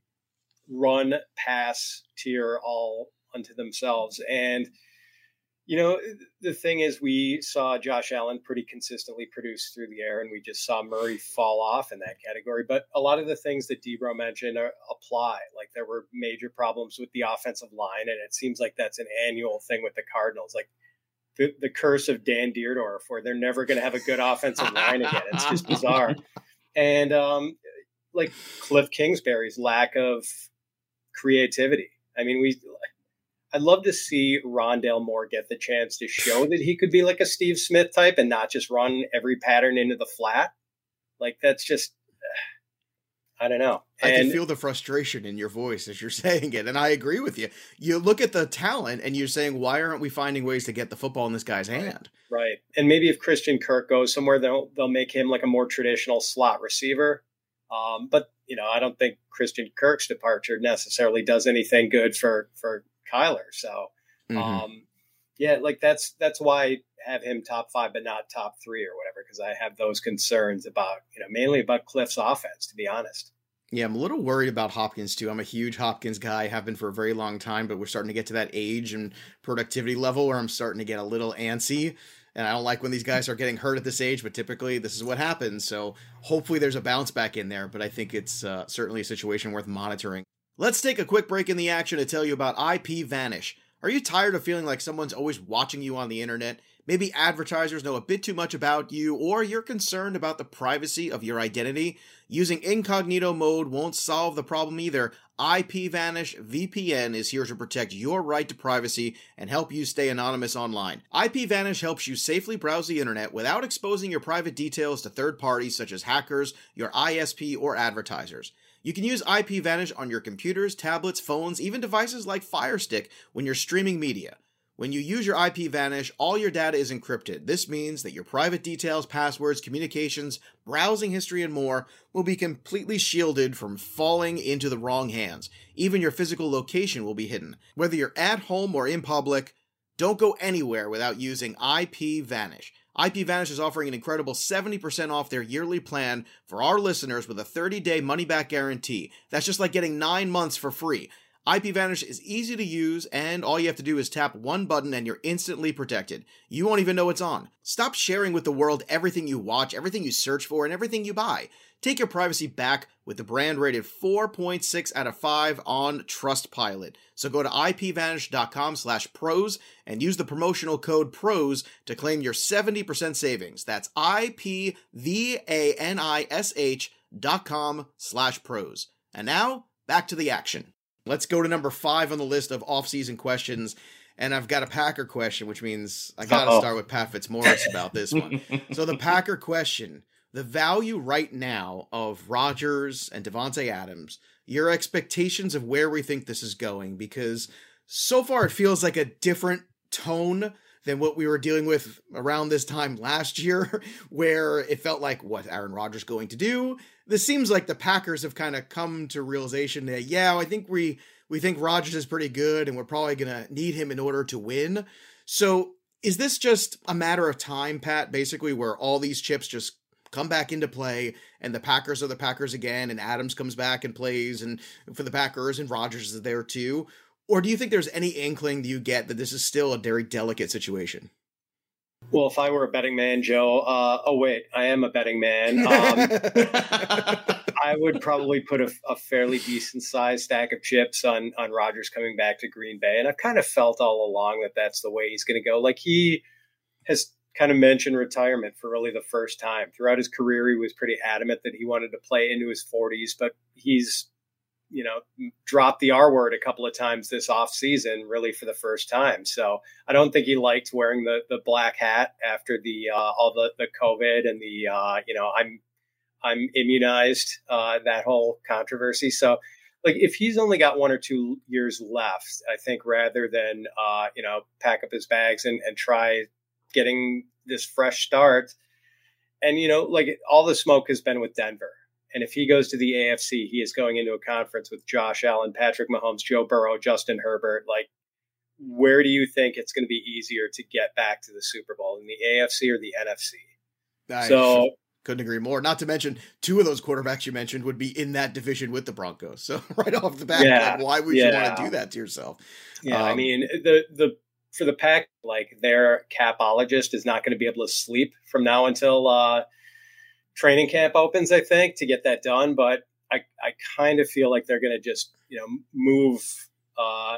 run pass tier all unto themselves. And you know, the thing is, we saw Josh Allen pretty consistently produce through the air, and we just saw Murray fall off in that category. But a lot of the things that D-Bro mentioned are, apply. Like, there were major problems with the offensive line, and it seems like that's an annual thing with the Cardinals. Like, the, the curse of Dan Dierdorf, where they're never going to have a good offensive line again. It's just bizarre. And, um, like, Cliff Kingsbury's lack of creativity. I mean, we... I'd love to see Rondale Moore get the chance to show that he could be like a Steve Smith type and not just run every pattern into the flat. Like, that's just, I don't know. I And can feel the frustration in your voice as you're saying it, and I agree with you. You look at the talent, and you're saying, why aren't we finding ways to get the football in this guy's hand? right. And maybe if Christian Kirk goes somewhere, they'll they'll make him like a more traditional slot receiver. Um, but you know, I don't think Christian Kirk's departure necessarily does anything good for for Kyler. So, Mm-hmm. um, yeah, like that's that's why I have him top five, but not top three or whatever, because I have those concerns about, you know, mainly about Cliff's offense, to be honest. Yeah, I'm a little worried about Hopkins too. I'm a huge Hopkins guy, have been for a very long time, but we're starting to get to that age and productivity level where I'm starting to get a little antsy. And I don't like when these guys are getting hurt at this age, but typically this is what happens. So hopefully there's a bounce back in there, but I think it's uh, certainly a situation worth monitoring. Let's take a quick break in the action to tell you about IPVanish. Are you tired of feeling like someone's always watching you on the internet? Maybe advertisers know a bit too much about you, or you're concerned about the privacy of your identity? Using incognito mode won't solve the problem either. IPVanish V P N is here to protect your right to privacy and help you stay anonymous online. IPVanish helps you safely browse the internet without exposing your private details to third parties such as hackers, your I S P, or advertisers. You can use IPVanish on your computers, tablets, phones, even devices like Fire Stick when you're streaming media. When you use your IPVanish, all your data is encrypted. This means that your private details, passwords, communications, browsing history, and more will be completely shielded from falling into the wrong hands. Even your physical location will be hidden. Whether you're at home or in public, don't go anywhere without using IPVanish. IPVanish is offering an incredible seventy percent off their yearly plan for our listeners with a thirty-day money-back guarantee. That's just like getting nine months for free. IPVanish is easy to use, and all you have to do is tap one button and you're instantly protected. You won't even know it's on. Stop sharing with the world everything you watch, everything you search for, and everything you buy. Take your privacy back with the brand rated four point six out of five on Trustpilot. So go to IPVanish.com slash pros and use the promotional code PROS to claim your seventy percent savings. That's I-P-V-A-N-I-S-H dot com slash pros. And now, back to the action. Let's go to number five on the list of off-season questions, and I've got a Packer question, which means I got to start with Pat Fitzmaurice about this one. So the Packer question, the value right now of Rodgers and Davante Adams, your expectations of where we think this is going, because so far it feels like a different tone than what we were dealing with around this time last year, where it felt like, what, Aaron Rodgers going to do? This seems like the Packers have kind of come to realization that, yeah, I think we we think Rodgers is pretty good, and we're probably going to need him in order to win. So is this just a matter of time, Pat, basically, where all these chips just come back into play, and the Packers are the Packers again, and Adams comes back and plays and for the Packers, and Rodgers is there too? Or do you think there's any inkling that you get that this is still a very delicate situation? Well, if I were a betting man, Joe, uh, oh, wait, I am a betting man. Um, I would probably put a, a fairly decent sized stack of chips on, on Rodgers coming back to Green Bay. And I've kind of felt all along that that's the way he's going to go. Like, he has kind of mentioned retirement for really the first time. Throughout his career, he was pretty adamant that he wanted to play into his forties, but he's, you know, dropped the R word a couple of times this off season, really for the first time. So I don't think he liked wearing the the black hat after the uh, all the, the COVID and the, uh, you know, I'm I'm immunized, uh, that whole controversy. So like if he's only got one or two years left, I think rather than, uh, you know, pack up his bags and, and try getting this fresh start. And, you know, like all the smoke has been with Denver. And if he goes to the A F C, he is going into a conference with Josh Allen, Patrick Mahomes, Joe Burrow, Justin Herbert. Like, where do you think it's going to be easier to get back to the Super Bowl, in the A F C or the N F C? I so couldn't agree more. Not to mention, two of those quarterbacks you mentioned would be in that division with the Broncos. So right off the bat, yeah, like, why would yeah. you want to do that to yourself? Yeah, um, I mean, the the for the Pack, like their capologist is not going to be able to sleep from now until uh, training camp opens, I think, to get that done. But I, I kind of feel like they're going to just, you know, move, uh,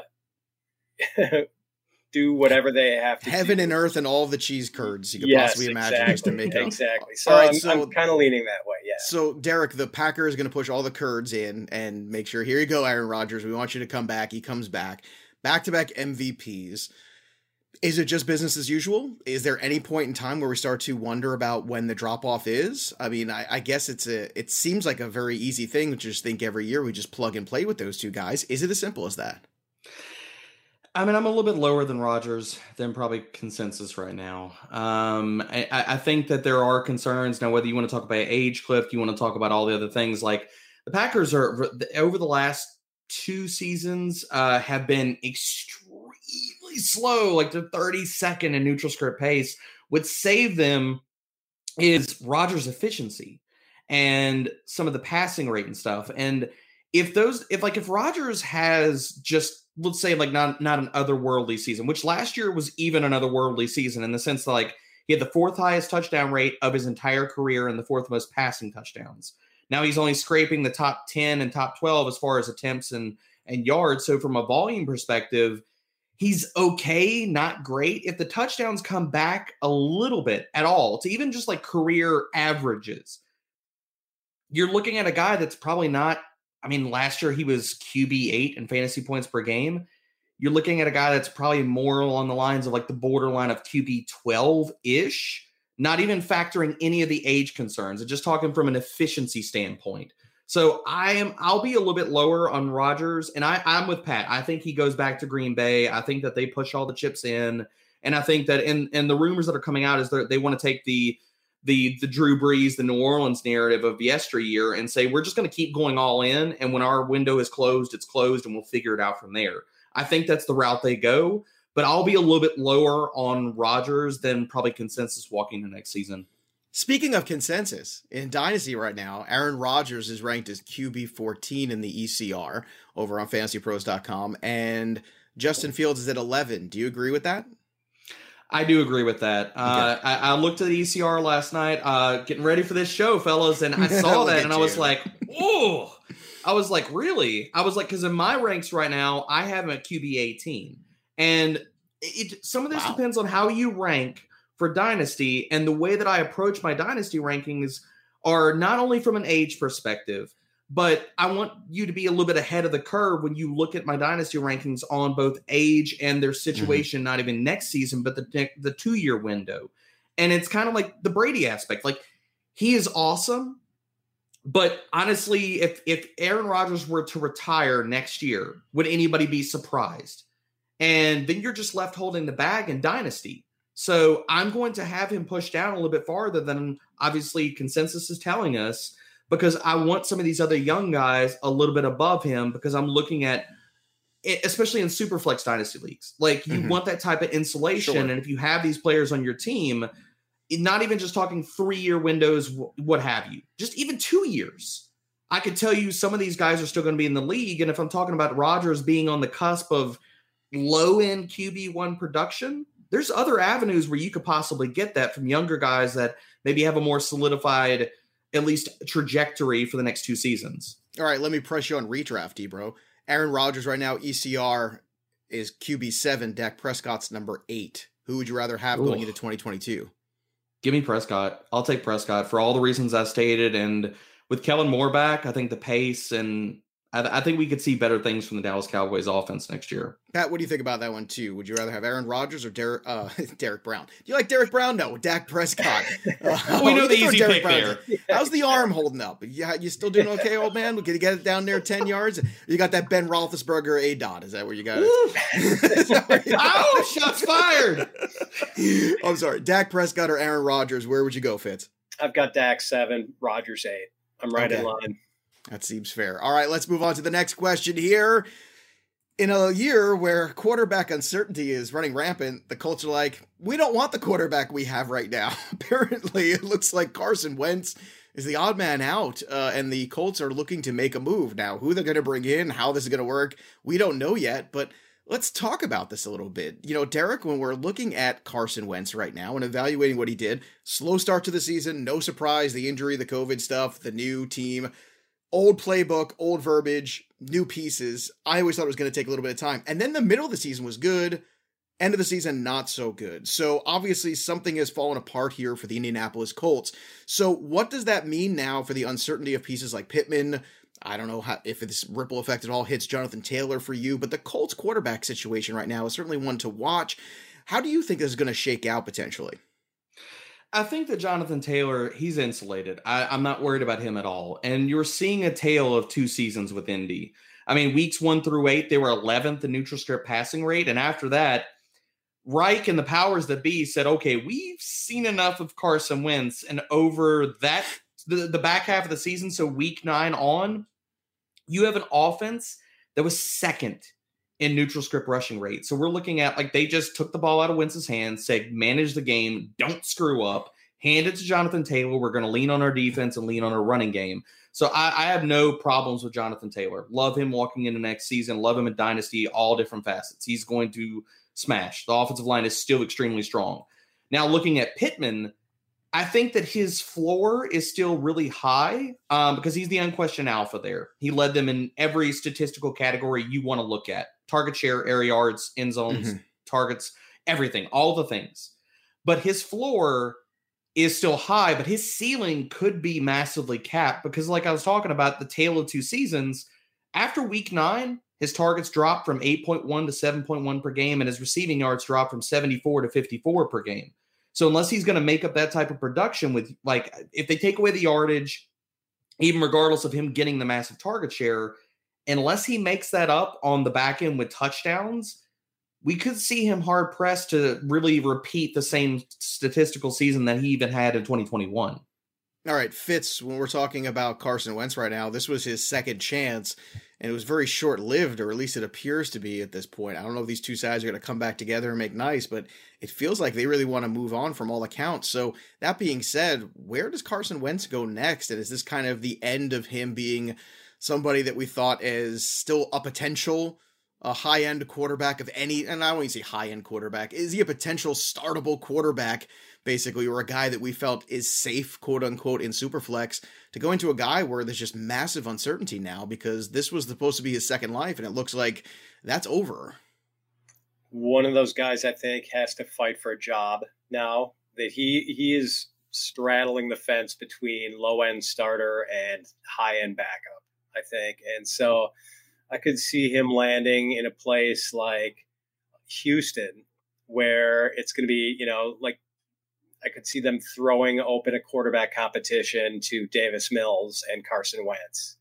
do whatever they have to Heaven do. and earth and all the cheese curds you could yes, possibly imagine exactly, just to make it. Exactly. So, all right, I'm, so I'm kind of leaning that way, yeah. So, Derek, the Packer is going to push all the curds in and make sure, here you go, Aaron Rodgers. We want you to come back. He comes back. Back-to-back M V Ps. Is it just business as usual? Is there any point in time where we start to wonder about when the drop off is? I mean, I, I guess it's a, it seems like a very easy thing to just think every year we just plug and play with those two guys. Is it as simple as that? I mean, I'm a little bit lower than Rodgers than probably consensus right now. Um, I, I think that there are concerns now, whether you want to talk about age cliff, you want to talk about all the other things. Like the Packers are over the last two seasons uh, have been extremely slow, like the thirty-second in neutral script pace. What saved them is Rodgers' efficiency and some of the passing rate and stuff. And if those, if like if Rodgers has just, let's say like not not an otherworldly season, which last year was even an otherworldly season in the sense that like he had the fourth highest touchdown rate of his entire career and the fourth most passing touchdowns. Now he's only scraping the top ten and top twelve as far as attempts and and yards. So from a volume perspective, he's okay, not great. If the touchdowns come back a little bit at all to even just like career averages, you're looking at a guy that's probably not, I mean, last year he was Q B eight in fantasy points per game. You're looking at a guy that's probably more along the lines of like the borderline of Q B twelve-ish, not even factoring any of the age concerns and just talking from an efficiency standpoint. So I am, I'll be a little bit lower on Rodgers, and I, I'm with Pat. I think he goes back to Green Bay. I think that they push all the chips in, and I think that in, in the rumors that are coming out is that they want to take the the the Drew Brees, the New Orleans narrative of yesteryear and say, we're just going to keep going all in. And when our window is closed, it's closed and we'll figure it out from there. I think that's the route they go, but I'll be a little bit lower on Rodgers than probably consensus walking the next season. Speaking of consensus, in Dynasty right now, Aaron Rodgers is ranked as Q B fourteen in the E C R over on fantasy pros dot com, and Justin Fields is at eleven. Do you agree with that? I do agree with that. Uh, okay. I, I looked at the E C R last night, uh, getting ready for this show, fellas, and I saw that, and I was you. like, "Whoa!" I was like, "Really?" I was like, because in my ranks right now, I have him at Q B eighteen, and it. Some of this wow. depends on how you rank for Dynasty, and the way that I approach my Dynasty rankings are not only from an age perspective, but I want you to be a little bit ahead of the curve when you look at my Dynasty rankings on both age and their situation, mm-hmm. not even next season, but the the two-year window. And it's kind of like the Brady aspect. Like, he is awesome, but honestly, if if Aaron Rodgers were to retire next year, would anybody be surprised? And then you're just left holding the bag in Dynasty. So I'm going to have him pushed down a little bit farther than obviously consensus is telling us, because I want some of these other young guys a little bit above him, because I'm looking at, especially in Superflex Dynasty leagues, like you mm-hmm. want that type of insulation. Sure. And if you have these players on your team, not even just talking three-year windows, what have you, just even two years, I could tell you some of these guys are still going to be in the league. And if I'm talking about Rodgers being on the cusp of low-end Q B one production, there's other avenues where you could possibly get that from younger guys that maybe have a more solidified, at least trajectory for the next two seasons. All right, let me press you on redraft, D-Bro. Aaron Rodgers right now, E C R is Q B seven. Dak Prescott's number eight. Who would you rather have Ooh. going into twenty twenty-two? Give me Prescott. I'll take Prescott for all the reasons I stated. And with Kellen Moore back, I think the pace and I, I think we could see better things from the Dallas Cowboys offense next year. Pat, what do you think about that one too? Would you rather have Aaron Rodgers or Derek, uh, Derek Brown? Do you like Derek Brown? No, Dak Prescott. Uh, we know the easy pick there. How's the arm holding up? Yeah, you still doing okay, old man? Can you get it down there ten yards? You got that Ben Roethlisberger A-dot. Is that where you got it? Oh, shots fired. I'm sorry. Dak Prescott or Aaron Rodgers? Where would you go, Fitz? I've got Dak seven, Rodgers eight. I'm right okay. in line. That seems fair. All right, let's move on to the next question here. In a year where quarterback uncertainty is running rampant, the Colts are like, we don't want the quarterback we have right now. Apparently, it looks like Carson Wentz is the odd man out, uh, and the Colts are looking to make a move. Now, who they're going to bring in, how this is going to work, we don't know yet, but let's talk about this a little bit. You know, Derek, when we're looking at Carson Wentz right now and evaluating what he did, slow start to the season, no surprise, the injury, the COVID stuff, the new team, old playbook, old verbiage, new pieces. I always thought it was going to take a little bit of time. And then the middle of the season was good. End of the season, not so good. So obviously something has fallen apart here for the Indianapolis Colts. So what does that mean now for the uncertainty of pieces like Pittman? I don't know how, if this ripple effect at all hits Jonathan Taylor for you, but the Colts quarterback situation right now is certainly one to watch. How do you think this is going to shake out potentially? I think that Jonathan Taylor, he's insulated. I, I'm not worried about him at all. And you're seeing a tale of two seasons with Indy. I mean, weeks one through eight, they were eleventh in neutral script passing rate. And after that, Reich and the powers that be said, okay, we've seen enough of Carson Wentz. And over that, the, the back half of the season, so week nine on, you have an offense that was second in neutral script rushing rate. So we're looking at, like, they just took the ball out of Wentz's hands, said, manage the game, don't screw up, hand it to Jonathan Taylor. We're going to lean on our defense and lean on our running game. So I, I have no problems with Jonathan Taylor. Love him walking into next season. Love him in Dynasty, all different facets. He's going to smash. The offensive line is still extremely strong. Now, looking at Pittman, I think that his floor is still really high um, because he's the unquestioned alpha there. He led them in every statistical category you want to look at. Target share, air yards, end zones, mm-hmm. targets, everything, all the things. But his floor is still high, but his ceiling could be massively capped because, like I was talking about, the tale of two seasons, after week nine, his targets dropped from eight point one to seven point one per game, and his receiving yards dropped from seventy-four to fifty-four per game. So unless he's going to make up that type of production with, like, if they take away the yardage, even regardless of him getting the massive target share, unless he makes that up on the back end with touchdowns, we could see him hard pressed to really repeat the same statistical season that he even had in twenty twenty-one. All right, Fitz, when we're talking about Carson Wentz right now, this was his second chance, and it was very short-lived, or at least it appears to be at this point. I don't know if these two sides are going to come back together and make nice, but it feels like they really want to move on from all accounts. So that being said, where does Carson Wentz go next? And is this kind of the end of him being somebody that we thought is still a potential a high-end quarterback of any, and I don't even say high-end quarterback, is he a potential startable quarterback, basically, or a guy that we felt is safe, quote-unquote, in Superflex, to go into a guy where there's just massive uncertainty now, because this was supposed to be his second life, and it looks like that's over. One of those guys, I think, has to fight for a job now, that he he is straddling the fence between low-end starter and high-end backup, I think, and so I could see him landing in a place like Houston, where it's going to be, you know, like I could see them throwing open a quarterback competition to Davis Mills and Carson Wentz.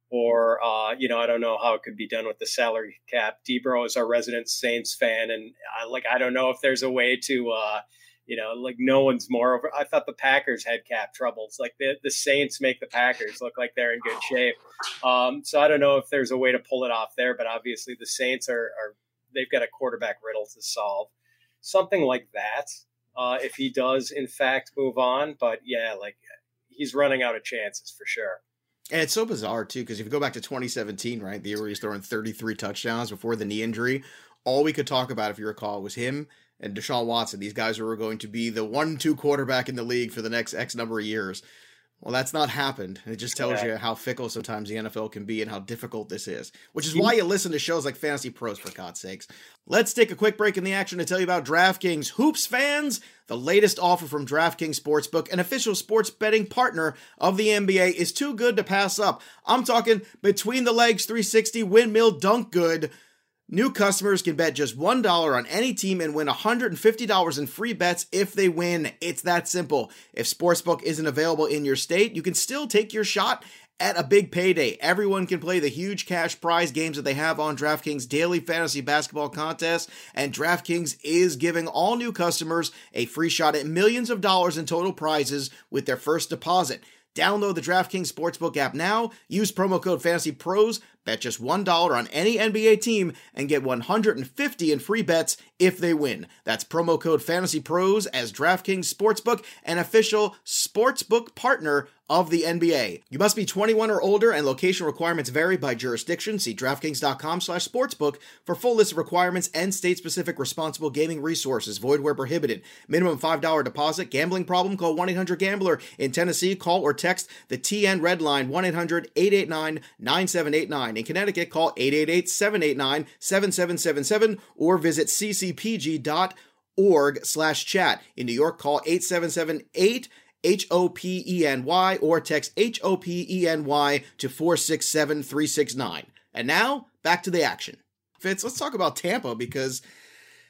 Or, uh, you know, I don't know how it could be done with the salary cap. Debro is our resident Saints fan. And I, like, I don't know if there's a way to, uh, you know, like no one's more over. I thought the Packers had cap troubles. Like the, the Saints make the Packers look like they're in good shape. Um, so I don't know if there's a way to pull it off there, but obviously the Saints are, are they've got a quarterback riddle to solve. Something like that, uh, if he does in fact move on. But yeah, like he's running out of chances for sure. And it's so bizarre too, because if you go back to twenty seventeen, right, the year where he's throwing thirty-three touchdowns before the knee injury, all we could talk about, if you recall, was him and Deshaun Watson. These guys were going to be the one two quarterback in the league for the next X number of years. Well, that's not happened. It just tells yeah. you how fickle sometimes the N F L can be and how difficult this is, which is why you listen to shows like Fantasy Pros, for God's sakes. Let's take a quick break in the action to tell you about DraftKings. Hoops fans, the latest offer from DraftKings Sportsbook, an official sports betting partner of the N B A, is too good to pass up. I'm talking between the legs three sixty windmill dunk good. New customers can bet just one dollar on any team and win one hundred fifty dollars in free bets if they win. It's that simple. If Sportsbook isn't available in your state, you can still take your shot at a big payday. Everyone can play the huge cash prize games that they have on DraftKings daily fantasy basketball contest, and DraftKings is giving all new customers a free shot at millions of dollars in total prizes with their first deposit. Download the DraftKings Sportsbook app now, use promo code FANTASYPROS, bet just one dollar on any N B A team, and get one hundred fifty dollars in free bets if they win. That's promo code FANTASYPROS as DraftKings Sportsbook, an official sportsbook partner of the N B A. You must be twenty-one or older, and location requirements vary by jurisdiction. See DraftKings.com slash sportsbook for full list of requirements and state-specific responsible gaming resources. Void where prohibited. Minimum five dollars deposit. Gambling problem? Call one eight hundred gambler. In Tennessee, call or text the T N Red Line one eight hundred eight eight nine nine seven eight nine. In Connecticut, call eight eight eight seven eight nine seven seven seven seven or visit c c p g dot org slash chat. In New York, call eight seven seven eight H O P E N Y or text H O P E N Y to four six seven three six nine. And now, back to the action. Fitz, let's talk about Tampa, because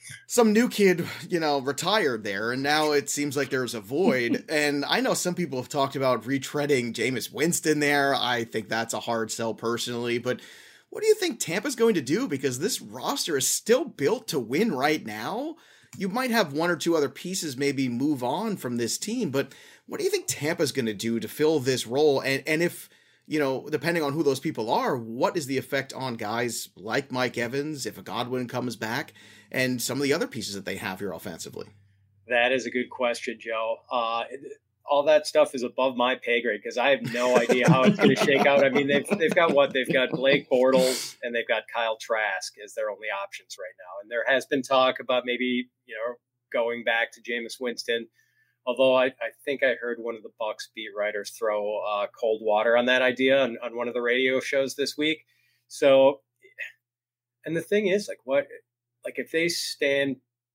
some new kid, you know, retired there, and now it seems like there's a void. And I know some people have talked about retreading Jameis Winston there. I think that's a hard sell personally, but what do you think Tampa's going to do? Because this roster is still built to win right now. You might have one or two other pieces maybe move on from this team, but what do you think Tampa's going to do to fill this role? And and if, you know, depending on who those people are, what is the effect on guys like Mike Evans, if a Godwin comes back, and some of the other pieces that they have here offensively? That is a good question, Joe. Uh, all that stuff is above my pay grade because I have no idea how it's going to shake out. I mean, they've they've got what? They've got Blake Bortles and they've got Kyle Trask as their only options right now. And there has been talk about maybe, you know, going back to Jameis Winston. Although I, I think I heard one of the Bucs beat writers throw uh, cold water on that idea on, on one of the radio shows this week. So, and the thing is, like, what, like, if they stand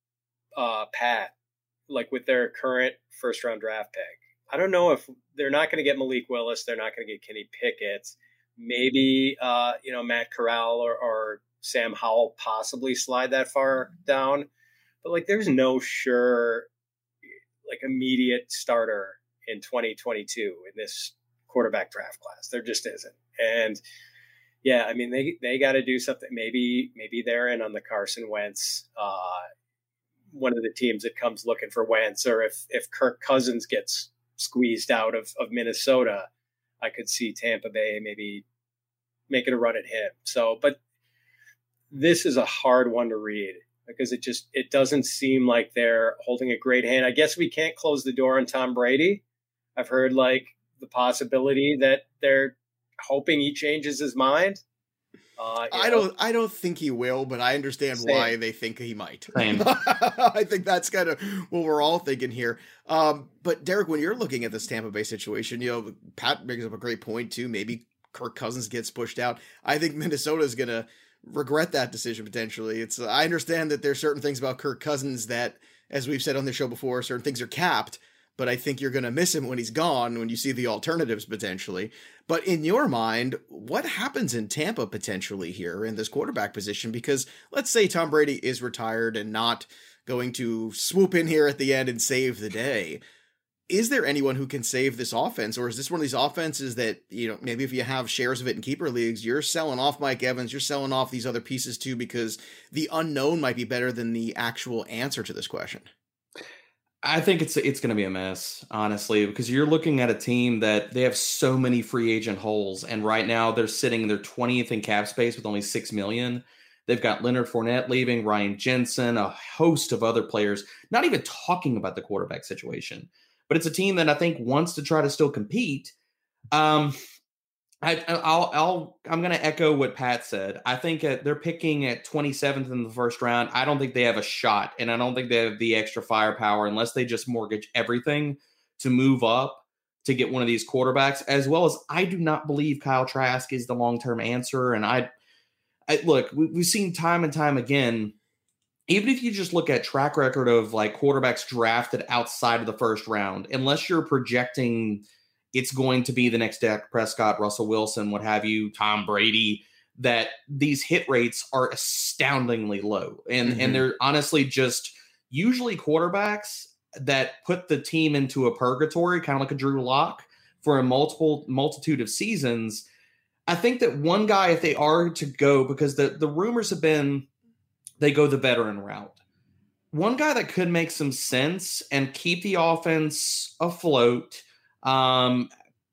uh, pat, like with their current first round draft pick, I don't know if they're not going to get Malik Willis. They're not going to get Kenny Pickett. Maybe, uh, you know, Matt Corral or, or Sam Howell possibly slide that far down. But, like, there's no sure, like, immediate starter in twenty twenty-two in this quarterback draft class. There just isn't. And, yeah, I mean, they they got to do something. Maybe maybe they're in on the Carson Wentz, uh, one of the teams that comes looking for Wentz. Or if, if Kirk Cousins gets squeezed out of, of Minnesota, I could see Tampa Bay maybe making a run at him. So, but this is a hard one to read because it just, it doesn't seem like they're holding a great hand. I guess we can't close the door on Tom Brady. I've heard like the possibility that they're hoping he changes his mind. Uh, I know. don't. I don't think he will, but I understand Same. why they think he might. Same. I think that's kind of what we're all thinking here. Um, but Derek, when you're looking at this Tampa Bay situation, you know, Pat brings up a great point too. Maybe Kirk Cousins gets pushed out. I think Minnesota is going to regret that decision potentially. It's. I understand that there's certain things about Kirk Cousins that, as we've said on the show before, certain things are capped. But I think you're going to miss him when he's gone, when you see the alternatives potentially. But in your mind, what happens in Tampa potentially here in this quarterback position? Because let's say Tom Brady is retired and not going to swoop in here at the end and save the day. Is there anyone who can save this offense? Or is this one of these offenses that, you know, maybe if you have shares of it in keeper leagues, you're selling off Mike Evans, you're selling off these other pieces too, because the unknown might be better than the actual answer to this question? I think it's it's going to be a mess, honestly, because you're looking at a team that they have so many free agent holes, and right now they're sitting their twentieth in cap space with only six million dollars. They've got Leonard Fournette leaving, Ryan Jensen, a host of other players, not even talking about the quarterback situation. But it's a team that I think wants to try to still compete. Um, I, I'll, I'll, I'm going to echo what Pat said. I think uh, they're picking at twenty-seventh in the first round. I don't think they have a shot, and I don't think they have the extra firepower unless they just mortgage everything to move up to get one of these quarterbacks, as well as I do not believe Kyle Trask is the long-term answer. And I, I look, we, we've seen time and time again, even if you just look at track record of like quarterbacks drafted outside of the first round, unless you're projecting – it's going to be the next Dak Prescott, Russell Wilson, what have you, Tom Brady, that these hit rates are astoundingly low. And, mm-hmm. and they're honestly just usually quarterbacks that put the team into a purgatory, kind of like a Drew Lock, for a multiple multitude of seasons. I think that one guy, if they are to go, because the, the rumors have been they go the veteran route. One guy that could make some sense and keep the offense afloat Um,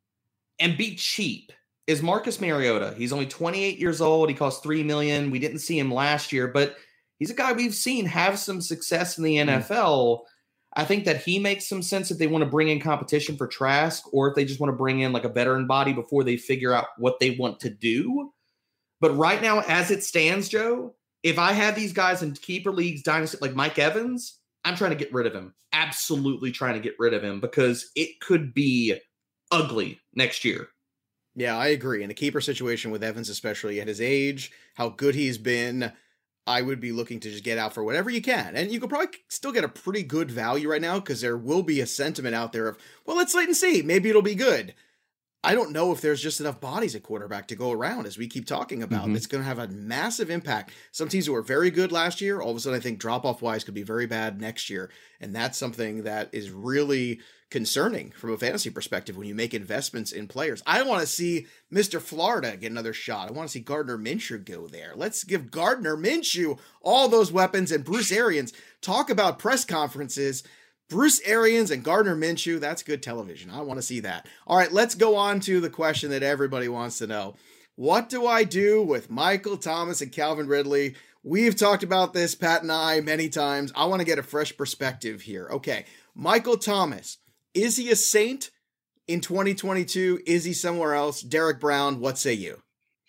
and be cheap is Marcus Mariota. He's only twenty-eight years old. He costs three million dollars. We didn't see him last year, but he's a guy we've seen have some success in the N F L. Mm. I think that he makes some sense if they want to bring in competition for Trask, or if they just want to bring in like a veteran body before they figure out what they want to do. But right now, as it stands, Joe, if I had these guys in keeper leagues, dynasty, like Mike Evans, I'm trying to get rid of him. Absolutely trying to get rid of him because it could be ugly next year. Yeah, I agree. In the keeper situation with Evans, especially at his age, how good he's been, I would be looking to just get out for whatever you can. And you could probably still get a pretty good value right now because there will be a sentiment out there of, well, let's wait and see. Maybe it'll be good. I don't know if there's just enough bodies at quarterback to go around, as we keep talking about. Mm-hmm. It's going to have a massive impact. Some teams who were very good last year, all of a sudden I think drop-off wise could be very bad next year. And that's something that is really concerning from a fantasy perspective when you make investments in players. I want to see Mister Florida get another shot. I want to see Gardner Minshew go there. Let's give Gardner Minshew all those weapons, and Bruce Arians talk about press conferences. Bruce Arians and Gardner Minshew, that's good television. I want to see that. All right, let's go on to the question that everybody wants to know. What do I do with Michael Thomas and Calvin Ridley? We've talked about this, Pat and I, many times. I want to get a fresh perspective here. Okay, Michael Thomas, is he a Saint in twenty twenty-two? Is he somewhere else? Derek Brown, what say you?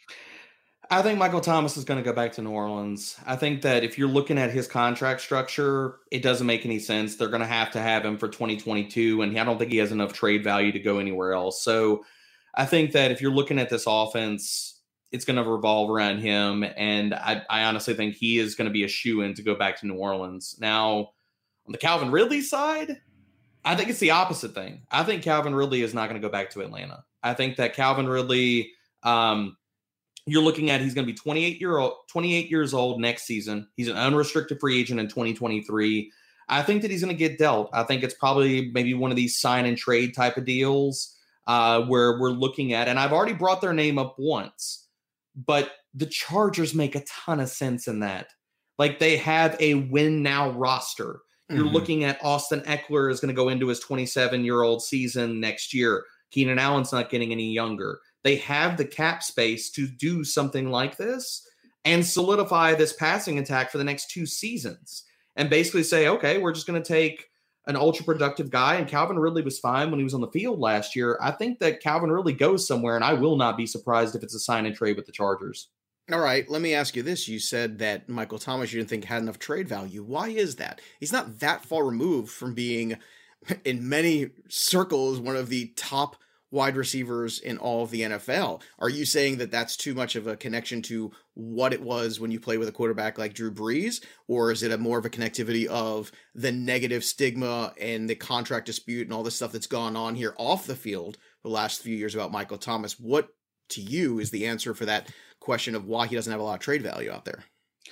I think Michael Thomas is going to go back to New Orleans. I think that if you're looking at his contract structure, it doesn't make any sense. They're going to have to have him for twenty twenty-two, and I don't think he has enough trade value to go anywhere else. So I think that if you're looking at this offense, it's going to revolve around him, and I, I honestly think he is going to be a shoo-in to go back to New Orleans. Now, on the Calvin Ridley side, I think it's the opposite thing. I think Calvin Ridley is not going to go back to Atlanta. I think that Calvin Ridley um, – you're looking at he's going to be twenty-eight year old, twenty-eight years old next season. He's an unrestricted free agent in twenty twenty-three. I think that he's going to get dealt. I think it's probably maybe one of these sign and trade type of deals uh, where we're looking at, and I've already brought their name up once, but the Chargers make a ton of sense in that. Like, they have a win now roster. You're mm-hmm. looking at Austin Eckler is going to go into his twenty-seven year old season next year. Keenan Allen's not getting any younger. They have the cap space to do something like this and solidify this passing attack for the next two seasons and basically say, okay, we're just going to take an ultra productive guy. And Calvin Ridley was fine when he was on the field last year. I think that Calvin Ridley goes somewhere, and I will not be surprised if it's a sign and trade with the Chargers. All right, let me ask you this. You said that Michael Thomas you didn't think had enough trade value. Why is that? He's not that far removed from being, in many circles, one of the top wide receivers in all of the N F L. Are you saying that that's too much of a connection to what it was when you play with a quarterback like Drew Brees? Or is it a more of a connectivity of the negative stigma and the contract dispute and all the stuff that's gone on here off the field the last few years about Michael Thomas? What, to you, is the answer for that question of why he doesn't have a lot of trade value out there?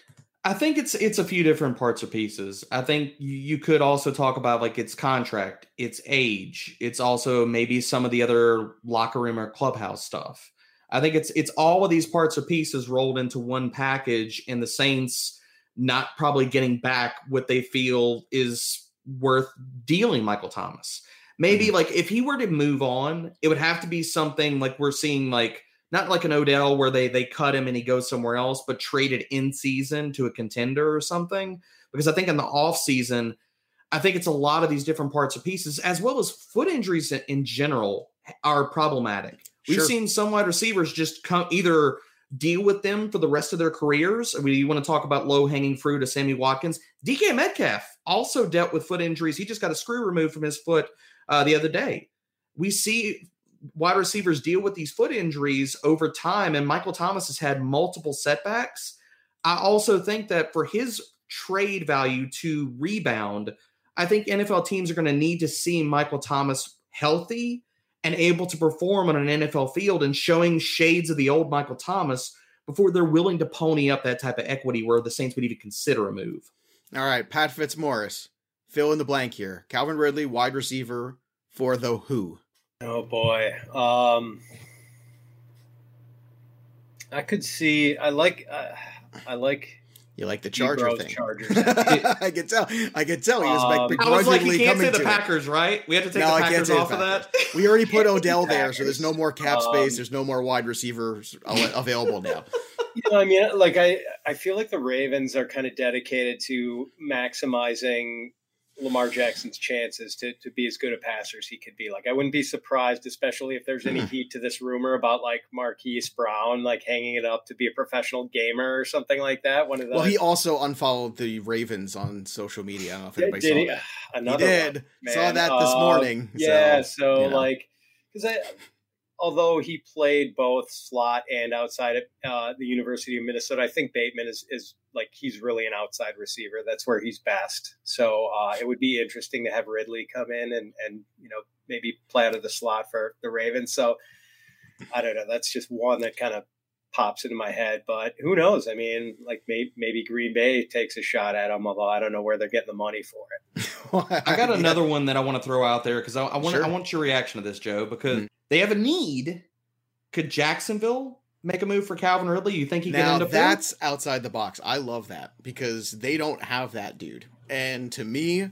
I think it's it's a few different parts or pieces. I think you could also talk about like its contract, its age. It's also maybe some of the other locker room or clubhouse stuff. I think it's it's all of these parts or pieces rolled into one package, and the Saints not probably getting back what they feel is worth dealing Michael Thomas. Maybe mm-hmm. like if he were to move on, it would have to be something like we're seeing like not like an Odell where they they cut him and he goes somewhere else, but traded in season to a contender or something. Because I think in the off season, I think it's a lot of these different parts or pieces, as well as foot injuries in general are problematic. We've sure. seen some wide receivers just come either deal with them for the rest of their careers. I mean, you want to talk about low hanging fruit of Sammy Watkins. D K Metcalf also dealt with foot injuries. He just got a screw removed from his foot uh, the other day. We see wide receivers deal with these foot injuries over time, and Michael Thomas has had multiple setbacks. I also think that for his trade value to rebound, I think N F L teams are going to need to see Michael Thomas healthy and able to perform on an N F L field and showing shades of the old Michael Thomas before they're willing to pony up that type of equity where the Saints would even consider a move. All right, Pat Fitzmaurice, fill in the blank here. Calvin Ridley, wide receiver for the who? Oh boy. Um, I could see, I like, uh, I like, you like the Charger thing. Chargers. I could tell. I could tell he was like begrudgingly I was like, you can't say the to Packers, it. right? We have to take no, the Packers off of that. We already put Odell there, so there's no more cap space. Um, there's no more wide receivers available now. You know, I mean, like I, I feel like the Ravens are kind of dedicated to maximizing Lamar Jackson's chances to, to be as good a passer as he could be. Like, I wouldn't be surprised, especially if there's any heat to this rumor about like Marquise Brown, like hanging it up to be a professional gamer or something like that. One of those. Well, he also unfollowed the Ravens on social media. I don't know if anybody did saw he? that. Another he did. One, saw that this morning. Uh, yeah. So, so you know. like, cause I, although he played both slot and outside of uh, the University of Minnesota, I think Bateman is, is like, he's really an outside receiver. That's where he's best. So uh, it would be interesting to have Ridley come in and, and, you know, maybe play out of the slot for the Ravens. So I don't know. That's just one that kind of pops into my head, but who knows? I mean, like maybe, maybe Green Bay takes a shot at them, although I don't know where they're getting the money for it. I got another one that I want to throw out there because I, I want Sure. I want your reaction to this, Joe, because Mm. they have a need. Could Jacksonville make a move for Calvin Ridley? You think he Now can end up that's outside the box. I love that because they don't have that dude. And to me,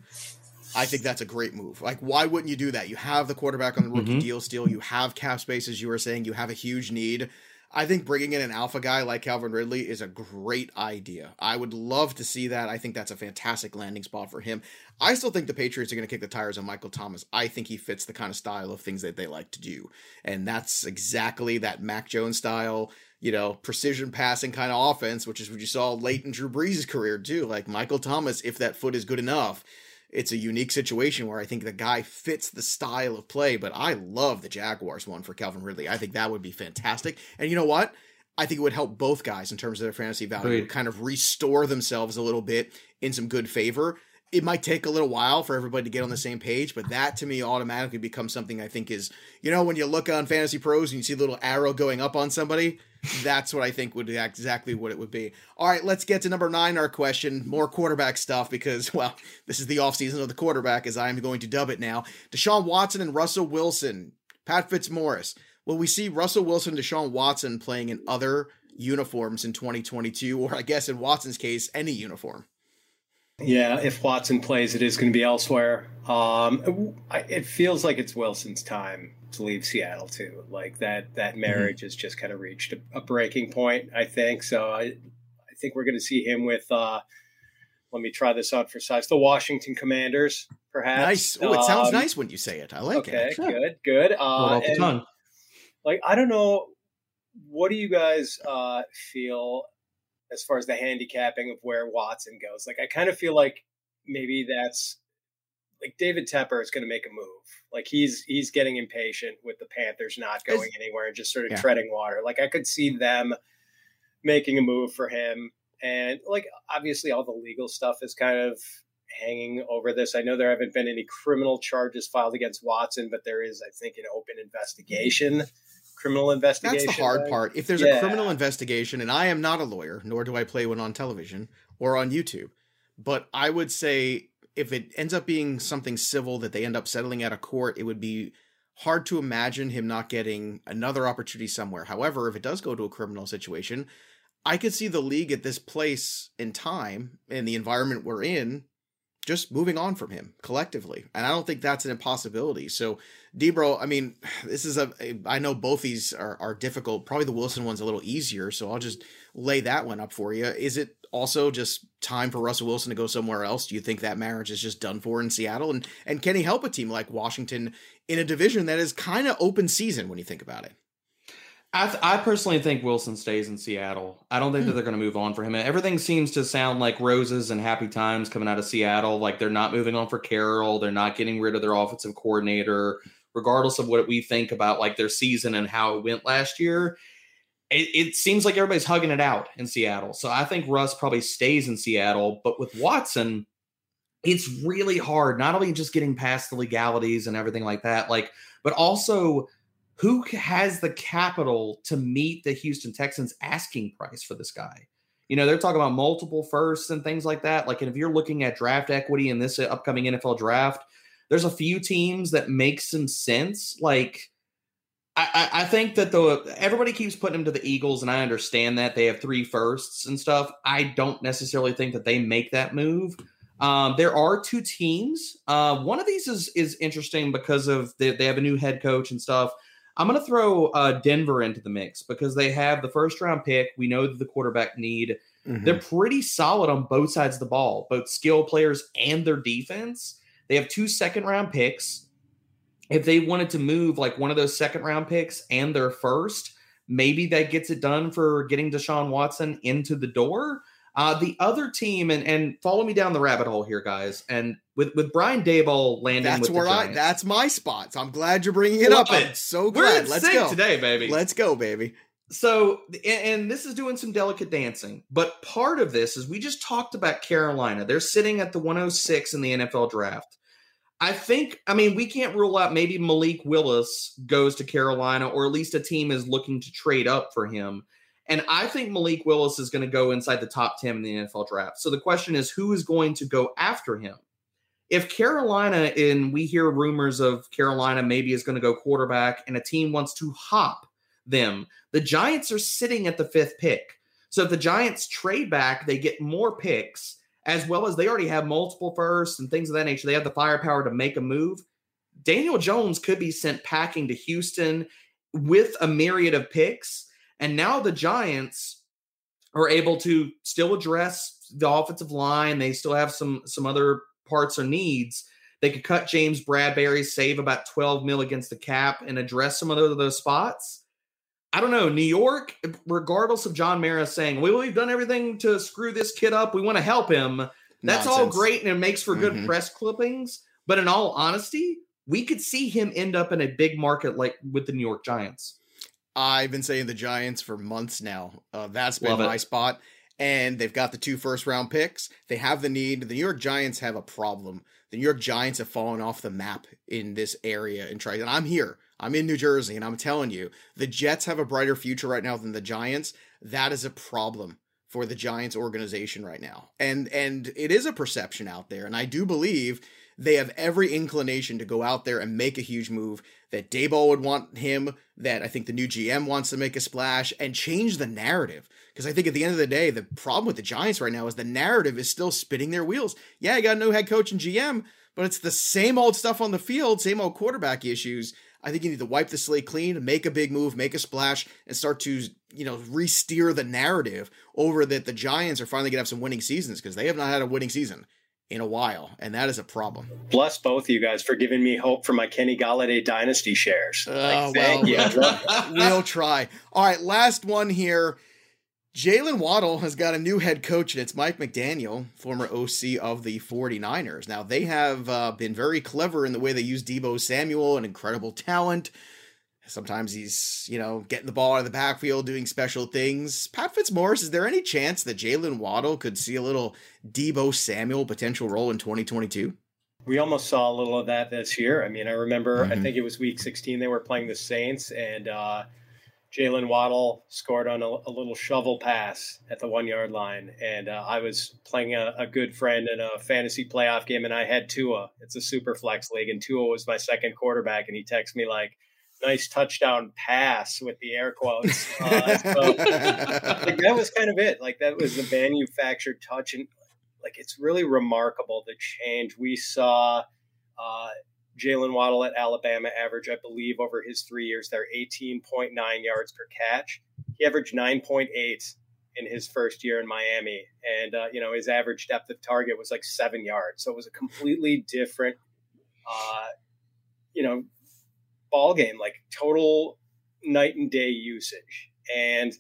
I think that's a great move. Like, why wouldn't you do that? You have the quarterback on the rookie Mhm. deal still. You have cap space, as you were saying. You have a huge need. I think bringing in an alpha guy like Calvin Ridley is a great idea. I would love to see that. I think that's a fantastic landing spot for him. I still think the Patriots are going to kick the tires on Michael Thomas. I think he fits the kind of style of things that they like to do. And that's exactly that Mac Jones style, you know, precision passing kind of offense, which is what you saw late in Drew Brees' career too. Like Michael Thomas, if that foot is good enough, it's a unique situation where I think the guy fits the style of play, but I love the Jaguars one for Calvin Ridley. I think that would be fantastic. And you know what? I think it would help both guys in terms of their fantasy value, Agreed. kind of restore themselves a little bit in some good favor. It might take a little while for everybody to get on the same page, but that to me automatically becomes something I think is, you know, when you look on Fantasy Pros and you see the little arrow going up on somebody, that's what I think would be exactly what it would be. All right, let's get to number nine, our question. More quarterback stuff because, well, this is the offseason of the quarterback, as I'm going to dub it now. Deshaun Watson and Russell Wilson. Pat Fitzmaurice. Will we see Russell Wilson and Deshaun Watson playing in other uniforms in twenty twenty-two, or I guess in Watson's case, any uniform? Yeah, if Watson plays, it is going to be elsewhere. Um, it feels like it's Wilson's time to leave Seattle too. Like that, that marriage mm-hmm. has just kind of reached a, a breaking point, I think. So I, I think we're going to see him with. Uh, let me try this out for size. The Washington Commanders, perhaps. Nice. Oh, it sounds um, nice when you say it. I like okay, it. Okay, good, good. Uh, well, and, like I don't know, what do you guys uh, feel as far as the handicapping of where Watson goes? Like, I kind of feel like maybe that's like David Tepper is going to make a move. Like he's, he's getting impatient with the Panthers not going it's, anywhere and just sort of yeah. treading water. Like I could see them making a move for him. And like, obviously all the legal stuff is kind of hanging over this. I know there haven't been any criminal charges filed against Watson, but there is, I think, an open investigation. Criminal investigation. That's the hard right? part. If there's yeah. a criminal investigation, and I am not a lawyer, nor do I play one on television or on YouTube, but I would say if it ends up being something civil that they end up settling out of court, it would be hard to imagine him not getting another opportunity somewhere. However, if it does go to a criminal situation, I could see the league at this place in time and the environment we're in just moving on from him collectively. And I don't think that's an impossibility. So Debro, I mean, this is a, I know both these are, are difficult. Probably the Wilson one's a little easier. So I'll just lay that one up for you. Is it also just time for Russell Wilson to go somewhere else? Do you think that marriage is just done for in Seattle? And, and can he help a team like Washington in a division that is kind of open season when you think about it? I, th- I personally think Wilson stays in Seattle. I don't think hmm. that they're going to move on for him. And everything seems to sound like roses and happy times coming out of Seattle. Like they're not moving on for Carroll. They're not getting rid of their offensive coordinator, regardless of what we think about like their season and how it went last year. It, it seems like everybody's hugging it out in Seattle. So I think Russ probably stays in Seattle. But with Watson, it's really hard, not only just getting past the legalities and everything like that, like, but also who has the capital to meet the Houston Texans asking price for this guy? You know, they're talking about multiple firsts and things like that. Like, and if you're looking at draft equity in this upcoming N F L draft, there's a few teams that make some sense. Like, I, I think that the everybody keeps putting him to the Eagles, and I understand that they have three firsts and stuff. I don't necessarily think that they make that move. Um, there are two teams. Uh, one of these is is interesting because of the, they have a new head coach and stuff. I'm going to throw uh, Denver into the mix because they have the first round pick. We know that the quarterback need. Mm-hmm. They're pretty solid on both sides of the ball, both skill players and their defense. They have two second round picks. If they wanted to move like one of those second round picks and their first, maybe that gets it done for getting Deshaun Watson into the door. Uh, the other team, and, and follow me down the rabbit hole here, guys. And with, with Brian Daboll landing that's with where the Giants, I that's my spot. So I'm glad you're bringing it Love up. it. I'm so We're glad. in Let's sync go today, baby. Let's go, baby. So, and, and this is doing some delicate dancing, but part of this is we just talked about Carolina. They're sitting at the one oh six in the N F L draft. I think, I mean, we can't rule out maybe Malik Willis goes to Carolina, or at least a team is looking to trade up for him. And I think Malik Willis is going to go inside the top ten in the N F L draft. So the question is, who is going to go after him? If Carolina, and we hear rumors of Carolina maybe is going to go quarterback and a team wants to hop them, the Giants are sitting at the fifth pick. So if the Giants trade back, they get more picks, as well as they already have multiple firsts and things of that nature. They have the firepower to make a move. Daniel Jones could be sent packing to Houston with a myriad of picks. And now the Giants are able to still address the offensive line. They still have some, some other parts or needs. They could cut James Bradbury, save about twelve mil against the cap, and address some of those, those spots. I don't know. New York, regardless of John Mara saying, well, we've done everything to screw this kid up, we want to help him. That's Nonsense. All great, and it makes for good mm-hmm. press clippings. But in all honesty, we could see him end up in a big market like with the New York Giants. I've been saying the Giants for months now. Uh, that's been Love my it. spot. And they've got the two first round picks. They have the need. The New York Giants have a problem. The New York Giants have fallen off the map in this area and tried. And I'm here. I'm in New Jersey, and I'm telling you, the Jets have a brighter future right now than the Giants. That is a problem for the Giants organization right now. And and it is a perception out there. And I do believe they have every inclination to go out there and make a huge move, that Daboll would want him, that I think the new G M wants to make a splash and change the narrative. Because I think at the end of the day, the problem with the Giants right now is the narrative is still spinning their wheels. Yeah, I got a new head coach and G M, but it's the same old stuff on the field, same old quarterback issues. I think you need to wipe the slate clean, make a big move, make a splash, and start to, you know, re-steer the narrative over that the Giants are finally going to have some winning seasons, because they have not had a winning season in a while, and that is a problem. Bless both of you guys for giving me hope for my Kenny Golladay dynasty shares. Oh, like, well, you. We'll try. All right, last one here. Jalen Waddle has got a new head coach, and it's Mike McDaniel, former O C of the 49ers. Now, they have uh, been very clever in the way they use Deebo Samuel, an incredible talent. Sometimes he's, you know, getting the ball out of the backfield, doing special things. Pat Fitzmaurice, is there any chance that Jalen Waddle could see a little Deebo Samuel potential role in twenty twenty-two? We almost saw a little of that this year. I mean, I remember, Mm-hmm. I think it was week sixteen, they were playing the Saints, and uh, Jalen Waddle scored on a, a little shovel pass at the one-yard line. And uh, I was playing a, a good friend in a fantasy playoff game, and I had Tua. It's a super flex league, and Tua was my second quarterback, and he texted me like, nice touchdown pass with the air quotes. Uh, so, like, that was kind of it. Like, that was the manufactured touch. And like, it's really remarkable the change we saw. Uh, Jalen Waddle at Alabama average, I believe, over his three years there, eighteen point nine yards per catch. He averaged nine point eight in his first year in Miami. And, uh, you know, his average depth of target was like seven yards. So it was a completely different, uh, you know, ball game, like total night and day usage. And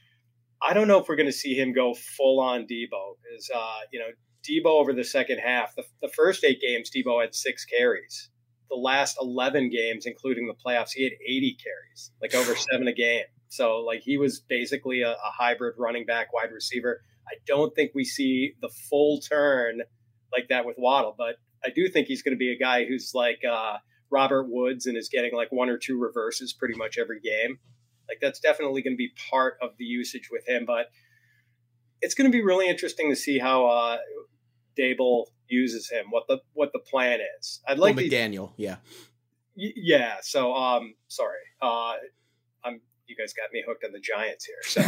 I don't know if we're going to see him go full on Deebo, because, uh, you know, Deebo over the second half, the, the first eight games, Deebo had six carries. The last eleven games, including the playoffs, he had eighty carries, like over seven a game. So like he was basically a, a hybrid running back, wide receiver. I don't think we see the full turn like that with Waddle, but I do think he's going to be a guy who's like uh, Robert Woods and is getting like one or two reverses pretty much every game. Like that's definitely going to be part of the usage with him, but it's going to be really interesting to see how uh, Daboll uses him, what the what the plan is. I'd like well, to, McDaniel, yeah, y- yeah. So, um, sorry, uh, I'm. You guys got me hooked on the Giants here. So.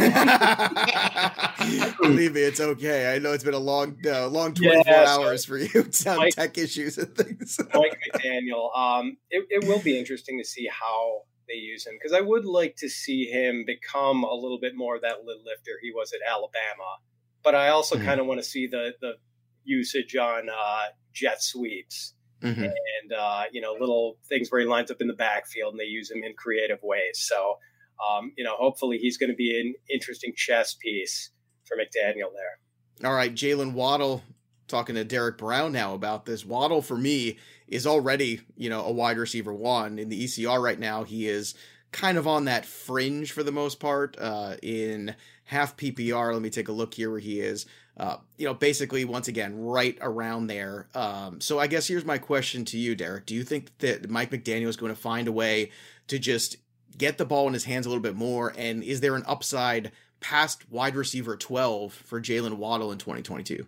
Believe me, it's okay. I know it's been a long, uh, long twenty-four yeah, so hours for you. Some Mike, tech issues and things. Mike McDaniel. Um, it, it will be interesting to see how they use him, because I would like to see him become a little bit more of that lid lifter he was at Alabama. But I also mm-hmm. kind of want to see the the usage on uh, jet sweeps mm-hmm. and uh, you know, little things where he lines up in the backfield and they use him in creative ways. So. Um, you know, hopefully he's going to be an interesting chess piece for McDaniel there. All right, Jalen Waddle, talking to Derek Brown now about this. Waddle, for me, is already, you know, a wide receiver one. In the E C R right now, he is kind of on that fringe for the most part. Uh, in half P P R. Let me take a look here where he is. Uh, you know, basically, once again, right around there. Um, so I guess here's my question to you, Derek. Do you think that Mike McDaniel is going to find a way to just get the ball in his hands a little bit more? And is there an upside past wide receiver twelve for Jalen Waddle in twenty twenty-two?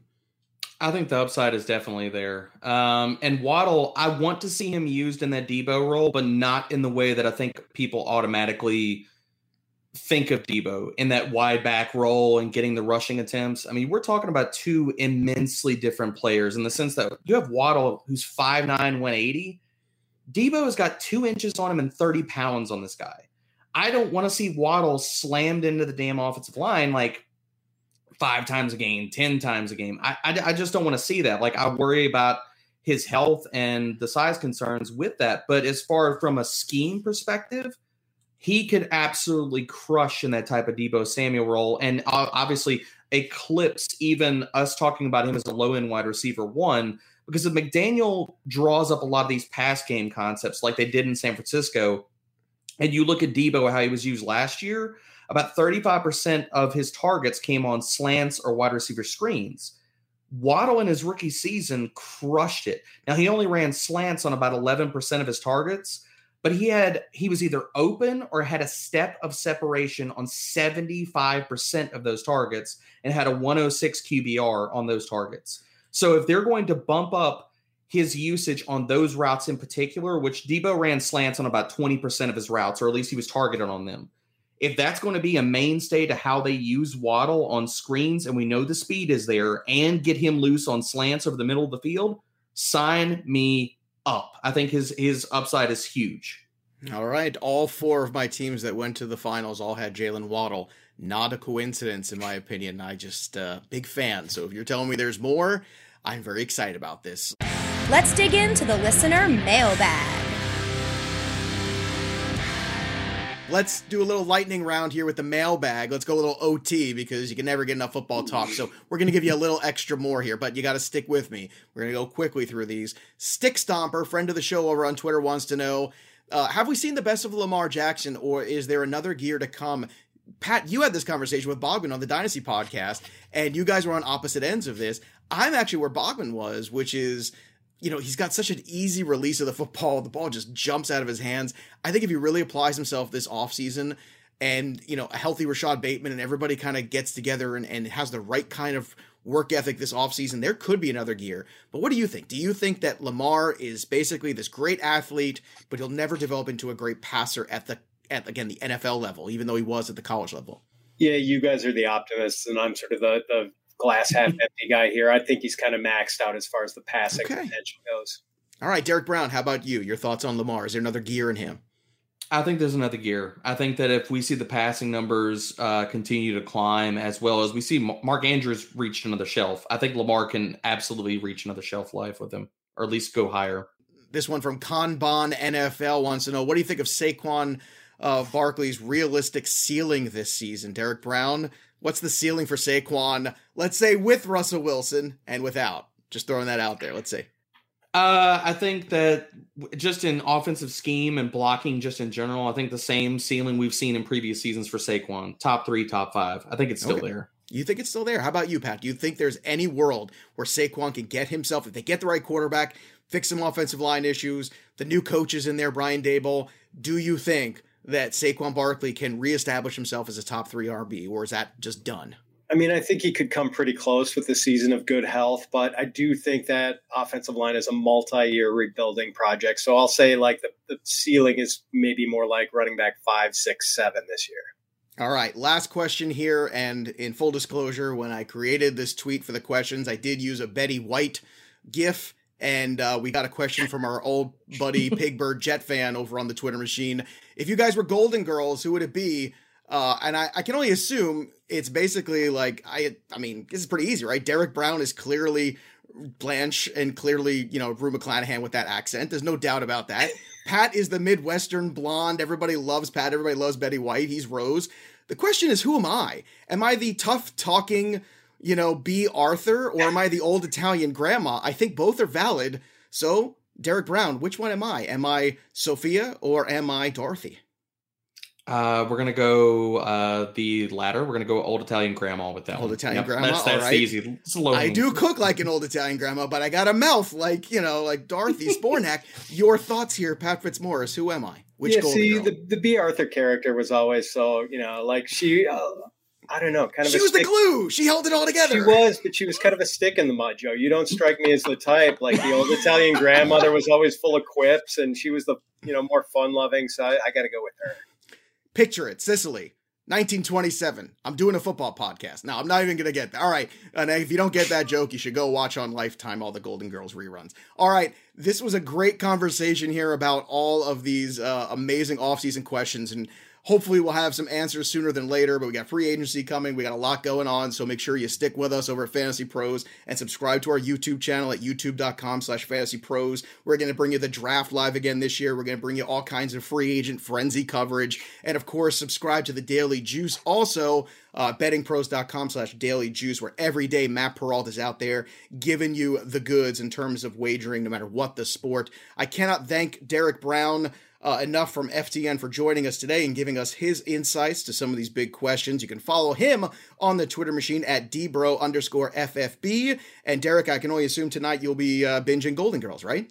I think the upside is definitely there. Um, and Waddle, I want to see him used in that Debo role, but not in the way that I think people automatically think of Debo, in that wide back role and getting the rushing attempts. I mean, we're talking about two immensely different players in the sense that you have Waddle, who's five nine, one eighty. Debo has got two inches on him and thirty pounds on this guy. I don't want to see Waddle slammed into the damn offensive line like five times a game, ten times a game. I, I, I just don't want to see that. Like, I worry about his health and the size concerns with that. But as far from a scheme perspective, he could absolutely crush in that type of Debo Samuel role, and obviously eclipse even us talking about him as a low-end wide receiver one, because if McDaniel draws up a lot of these pass game concepts like they did in San Francisco, and you look at Debo, how he was used last year, about thirty-five percent of his targets came on slants or wide receiver screens. Waddle in his rookie season crushed it. Now, he only ran slants on about eleven percent of his targets, but he had he was either open or had a step of separation on seventy-five percent of those targets and had a one oh six Q B R on those targets. So if they're going to bump up his usage on those routes in particular, which Debo ran slants on about twenty percent of his routes, or at least he was targeted on them. If that's going to be a mainstay to how they use Waddle on screens, and we know the speed is there, and get him loose on slants over the middle of the field, sign me up. I think his his upside is huge. All right. All four of my teams that went to the finals all had Jalen Waddle. Not a coincidence, in my opinion. I just, uh, big fan. So if you're telling me there's more, I'm very excited about this. Let's dig into the listener mailbag. Let's do a little lightning round here with the mailbag. Let's go a little O T because you can never get enough football talk. So we're going to give you a little extra more here, but you got to stick with me. We're going to go quickly through these. Stick Stomper, friend of the show over on Twitter, wants to know, uh, have we seen the best of Lamar Jackson, or is there another gear to come? Pat, you had this conversation with Bogman on the Dynasty podcast, and you guys were on opposite ends of this. I'm actually where Bogman was, which is, you know, he's got such an easy release of the football. The ball just jumps out of his hands. I think if he really applies himself this offseason and, you know, a healthy Rashad Bateman and everybody kind of gets together and, and has the right kind of work ethic this offseason, there could be another gear. But what do you think? Do you think that Lamar is basically this great athlete, but he'll never develop into a great passer at the, at again, the N F L level, even though he was at the college level? Yeah, you guys are the optimists, and I'm sort of the, the glass half empty guy here. I think he's kind of maxed out as far as the passing okay. potential goes. All right, Derek Brown, how about you? Your thoughts on Lamar? Is there another gear in him? I think there's another gear. I think that if we see the passing numbers uh, continue to climb, as well as we see Mark Andrews reached another shelf, I think Lamar can absolutely reach another shelf life with him, or at least go higher. This one from Kanban N F L wants to know, what do you think of Saquon uh, Barkley's realistic ceiling this season? Derek Brown, what's the ceiling for Saquon, let's say with Russell Wilson and without? Just throwing that out there. Let's see. Uh, I think that just in offensive scheme and blocking just in general, I think the same ceiling we've seen in previous seasons for Saquon. Top three, top five. I think it's still okay. there. You think it's still there? How about you, Pat? Do you think there's any world where Saquon can get himself, if they get the right quarterback, fix some offensive line issues, the new coaches in there, Brian Daboll, do you think that Saquon Barkley can reestablish himself as a top three R B, or is that just done? I mean, I think he could come pretty close with the season of good health, but I do think that offensive line is a multi-year rebuilding project. So I'll say like the, the ceiling is maybe more like running back five, six, seven this year. All right, last question here. And in full disclosure, when I created this tweet for the questions, I did use a Betty White GIF. And uh, we got a question from our old buddy Pigbird Jet fan over on the Twitter machine. If you guys were Golden Girls, who would it be? Uh, and I, I can only assume it's basically like, I I mean, this is pretty easy, right? Derek Brown is clearly Blanche and clearly, you know, Rue McClanahan with that accent. There's no doubt about that. Pat is the Midwestern blonde. Everybody loves Pat. Everybody loves Betty White. He's Rose. The question is, who am I? Am I the tough talking, you know, B. Arthur, or am I the old Italian grandma? I think both are valid. So, Derek Brown, which one am I? Am I Sophia or am I Dorothy? Uh, we're gonna go uh, the latter. We're gonna go old Italian grandma with that. Old one. Italian yep, grandma. That's, that's all right. the easy. Slow I do cook like an old Italian grandma, but I got a mouth like you know, like Dorothy Spornak. Your thoughts here, Pat Fitzmaurice? Who am I? Which yeah, Golden see, Girl? the the B. Arthur character was always so you know, like she. Uh, I don't know, kind of. She a was stick. the glue. She held it all together. She was, but she was kind of a stick in the mud, Joe. You don't strike me as the type. Like the old Italian grandmother was always full of quips, and she was the you know more fun loving. So I, I got to go with her. Picture it, Sicily, nineteen twenty-seven. I'm doing a football podcast. Now, I'm not even going to get that. All right. And if you don't get that joke, you should go watch on Lifetime all the Golden Girls reruns. All right. This was a great conversation here about all of these uh, amazing offseason questions. And hopefully we'll have some answers sooner than later, but we got free agency coming. We got a lot going on. So make sure you stick with us over at Fantasy Pros and subscribe to our YouTube channel at youtube.com slash fantasy pros. We're going to bring you the draft live again this year. We're going to bring you all kinds of free agent frenzy coverage. And of course, subscribe to the Daily Juice. Also, uh, bettingpros.com slash daily juice, where every day Matt Peralta is out there giving you the goods in terms of wagering, no matter what the sport. I cannot thank Derek Brown Uh, enough from F T N for joining us today and giving us his insights to some of these big questions. You can follow him on the Twitter machine at dbro underscore FFB. And Derek, I can only assume tonight you'll be uh, binging Golden Girls, right?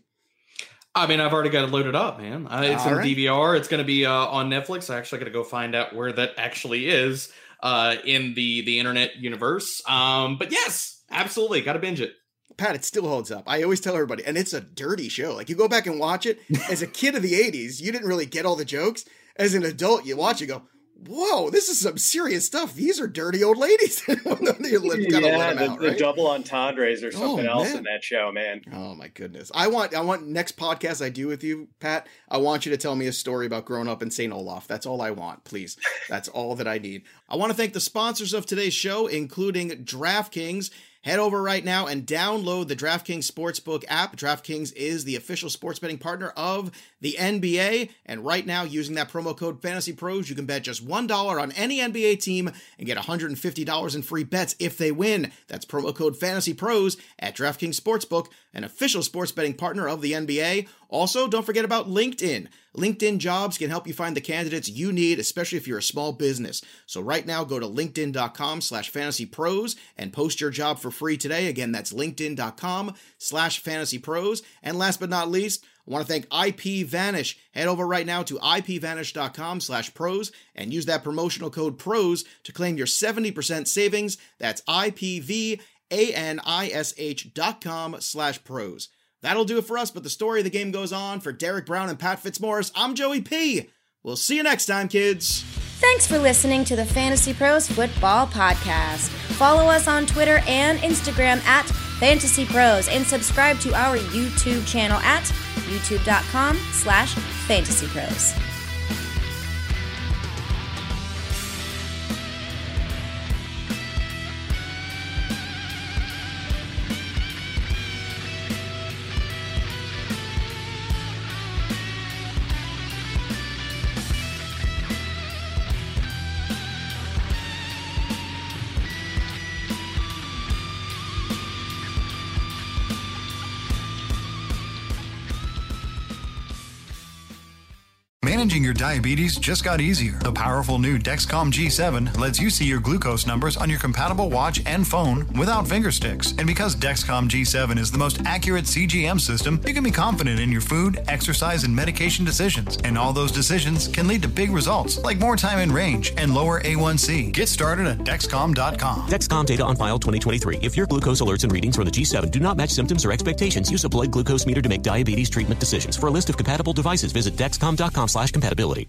I mean, I've already got it loaded up, man. Uh, it's All in right. D V R. It's going to be uh, on Netflix. I actually got to go find out where that actually is uh, in the, the internet universe. Um, but yes, absolutely. Got to binge it. Pat, it still holds up. I always tell everybody, and it's a dirty show. Like, you go back and watch it. As a kid of the eighties, you didn't really get all the jokes. As an adult, you watch it, go, whoa, this is some serious stuff. These are dirty old ladies. you let, yeah, them the, out, the right? double entendres or something Oh, else man. in that show, man. Oh my goodness. I want I want next podcast I do with you, Pat, I want you to tell me a story about growing up in Saint Olaf. That's all I want, please. That's all that I need. I want to thank the sponsors of today's show, including DraftKings. Head over right now and download the DraftKings Sportsbook app. DraftKings is the official sports betting partner of the N B A. And right now, using that promo code FANTASYPROS, you can bet just one dollar on any N B A team and get one hundred fifty dollars in free bets if they win. That's promo code FANTASYPROS at DraftKings Sportsbook, an official sports betting partner of the N B A. Also, don't forget about LinkedIn. LinkedIn Jobs can help you find the candidates you need, especially if you're a small business. So right now, go to linkedin.com slash fantasypros and post your job for free today. Again, that's linkedin.com slash fantasypros. And last but not least, I want to thank IPVanish. Head over right now to ipvanish.com slash pros and use that promotional code PROS to claim your seventy percent savings. That's IPVanish dot com slash pros. That'll do it for us, but the story of the game goes on. For Derek Brown and Pat Fitzmaurice, I'm Joey P. We'll see you next time, kids. Thanks for listening to the Fantasy Pros Football Podcast. Follow us on Twitter and Instagram at Fantasy Pros and subscribe to our YouTube channel at youtube.com slash Fantasy Pros. Managing your diabetes just got easier. The powerful new Dexcom G seven lets you see your glucose numbers on your compatible watch and phone without finger sticks. And because Dexcom G seven is the most accurate C G M system, you can be confident in your food, exercise, and medication decisions. And all those decisions can lead to big results, like more time in range and lower A one C. Get started at Dexcom dot com. Dexcom data on file twenty twenty-three. If your glucose alerts and readings from the G seven do not match symptoms or expectations, use a blood glucose meter to make diabetes treatment decisions. For a list of compatible devices, visit Dexcom.com slash compatibility.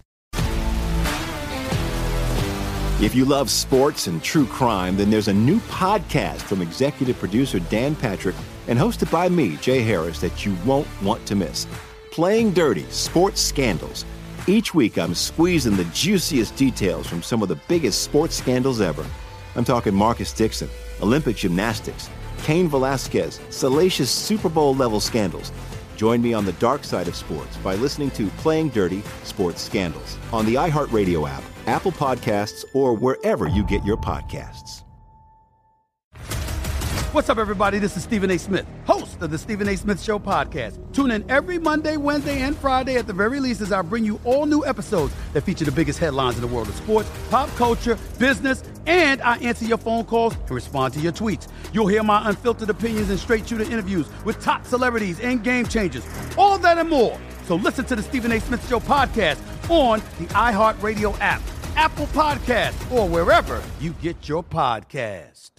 If you love sports and true crime, then there's a new podcast from executive producer Dan Patrick and hosted by me, Jay Harris, that you won't want to miss. Playing Dirty: Sports Scandals. Each week, I'm squeezing the juiciest details from some of the biggest sports scandals ever. I'm talking Marcus Dixon, Olympic gymnastics, Cain Velasquez, salacious Super Bowl-level scandals. Join me on the dark side of sports by listening to Playing Dirty: Sports Scandals on the iHeartRadio app, Apple Podcasts, or wherever you get your podcasts. What's up, everybody? This is Stephen A. Smith, host host of the Stephen A. Smith Show podcast. Tune in every Monday, Wednesday, and Friday at the very least as I bring you all new episodes that feature the biggest headlines in the world of sports, pop culture, business, and I answer your phone calls and respond to your tweets. You'll hear my unfiltered opinions and straight-shooter interviews with top celebrities and game changers. All that and more. So listen to the Stephen A. Smith Show podcast on the iHeartRadio app, Apple Podcasts, or wherever you get your podcast.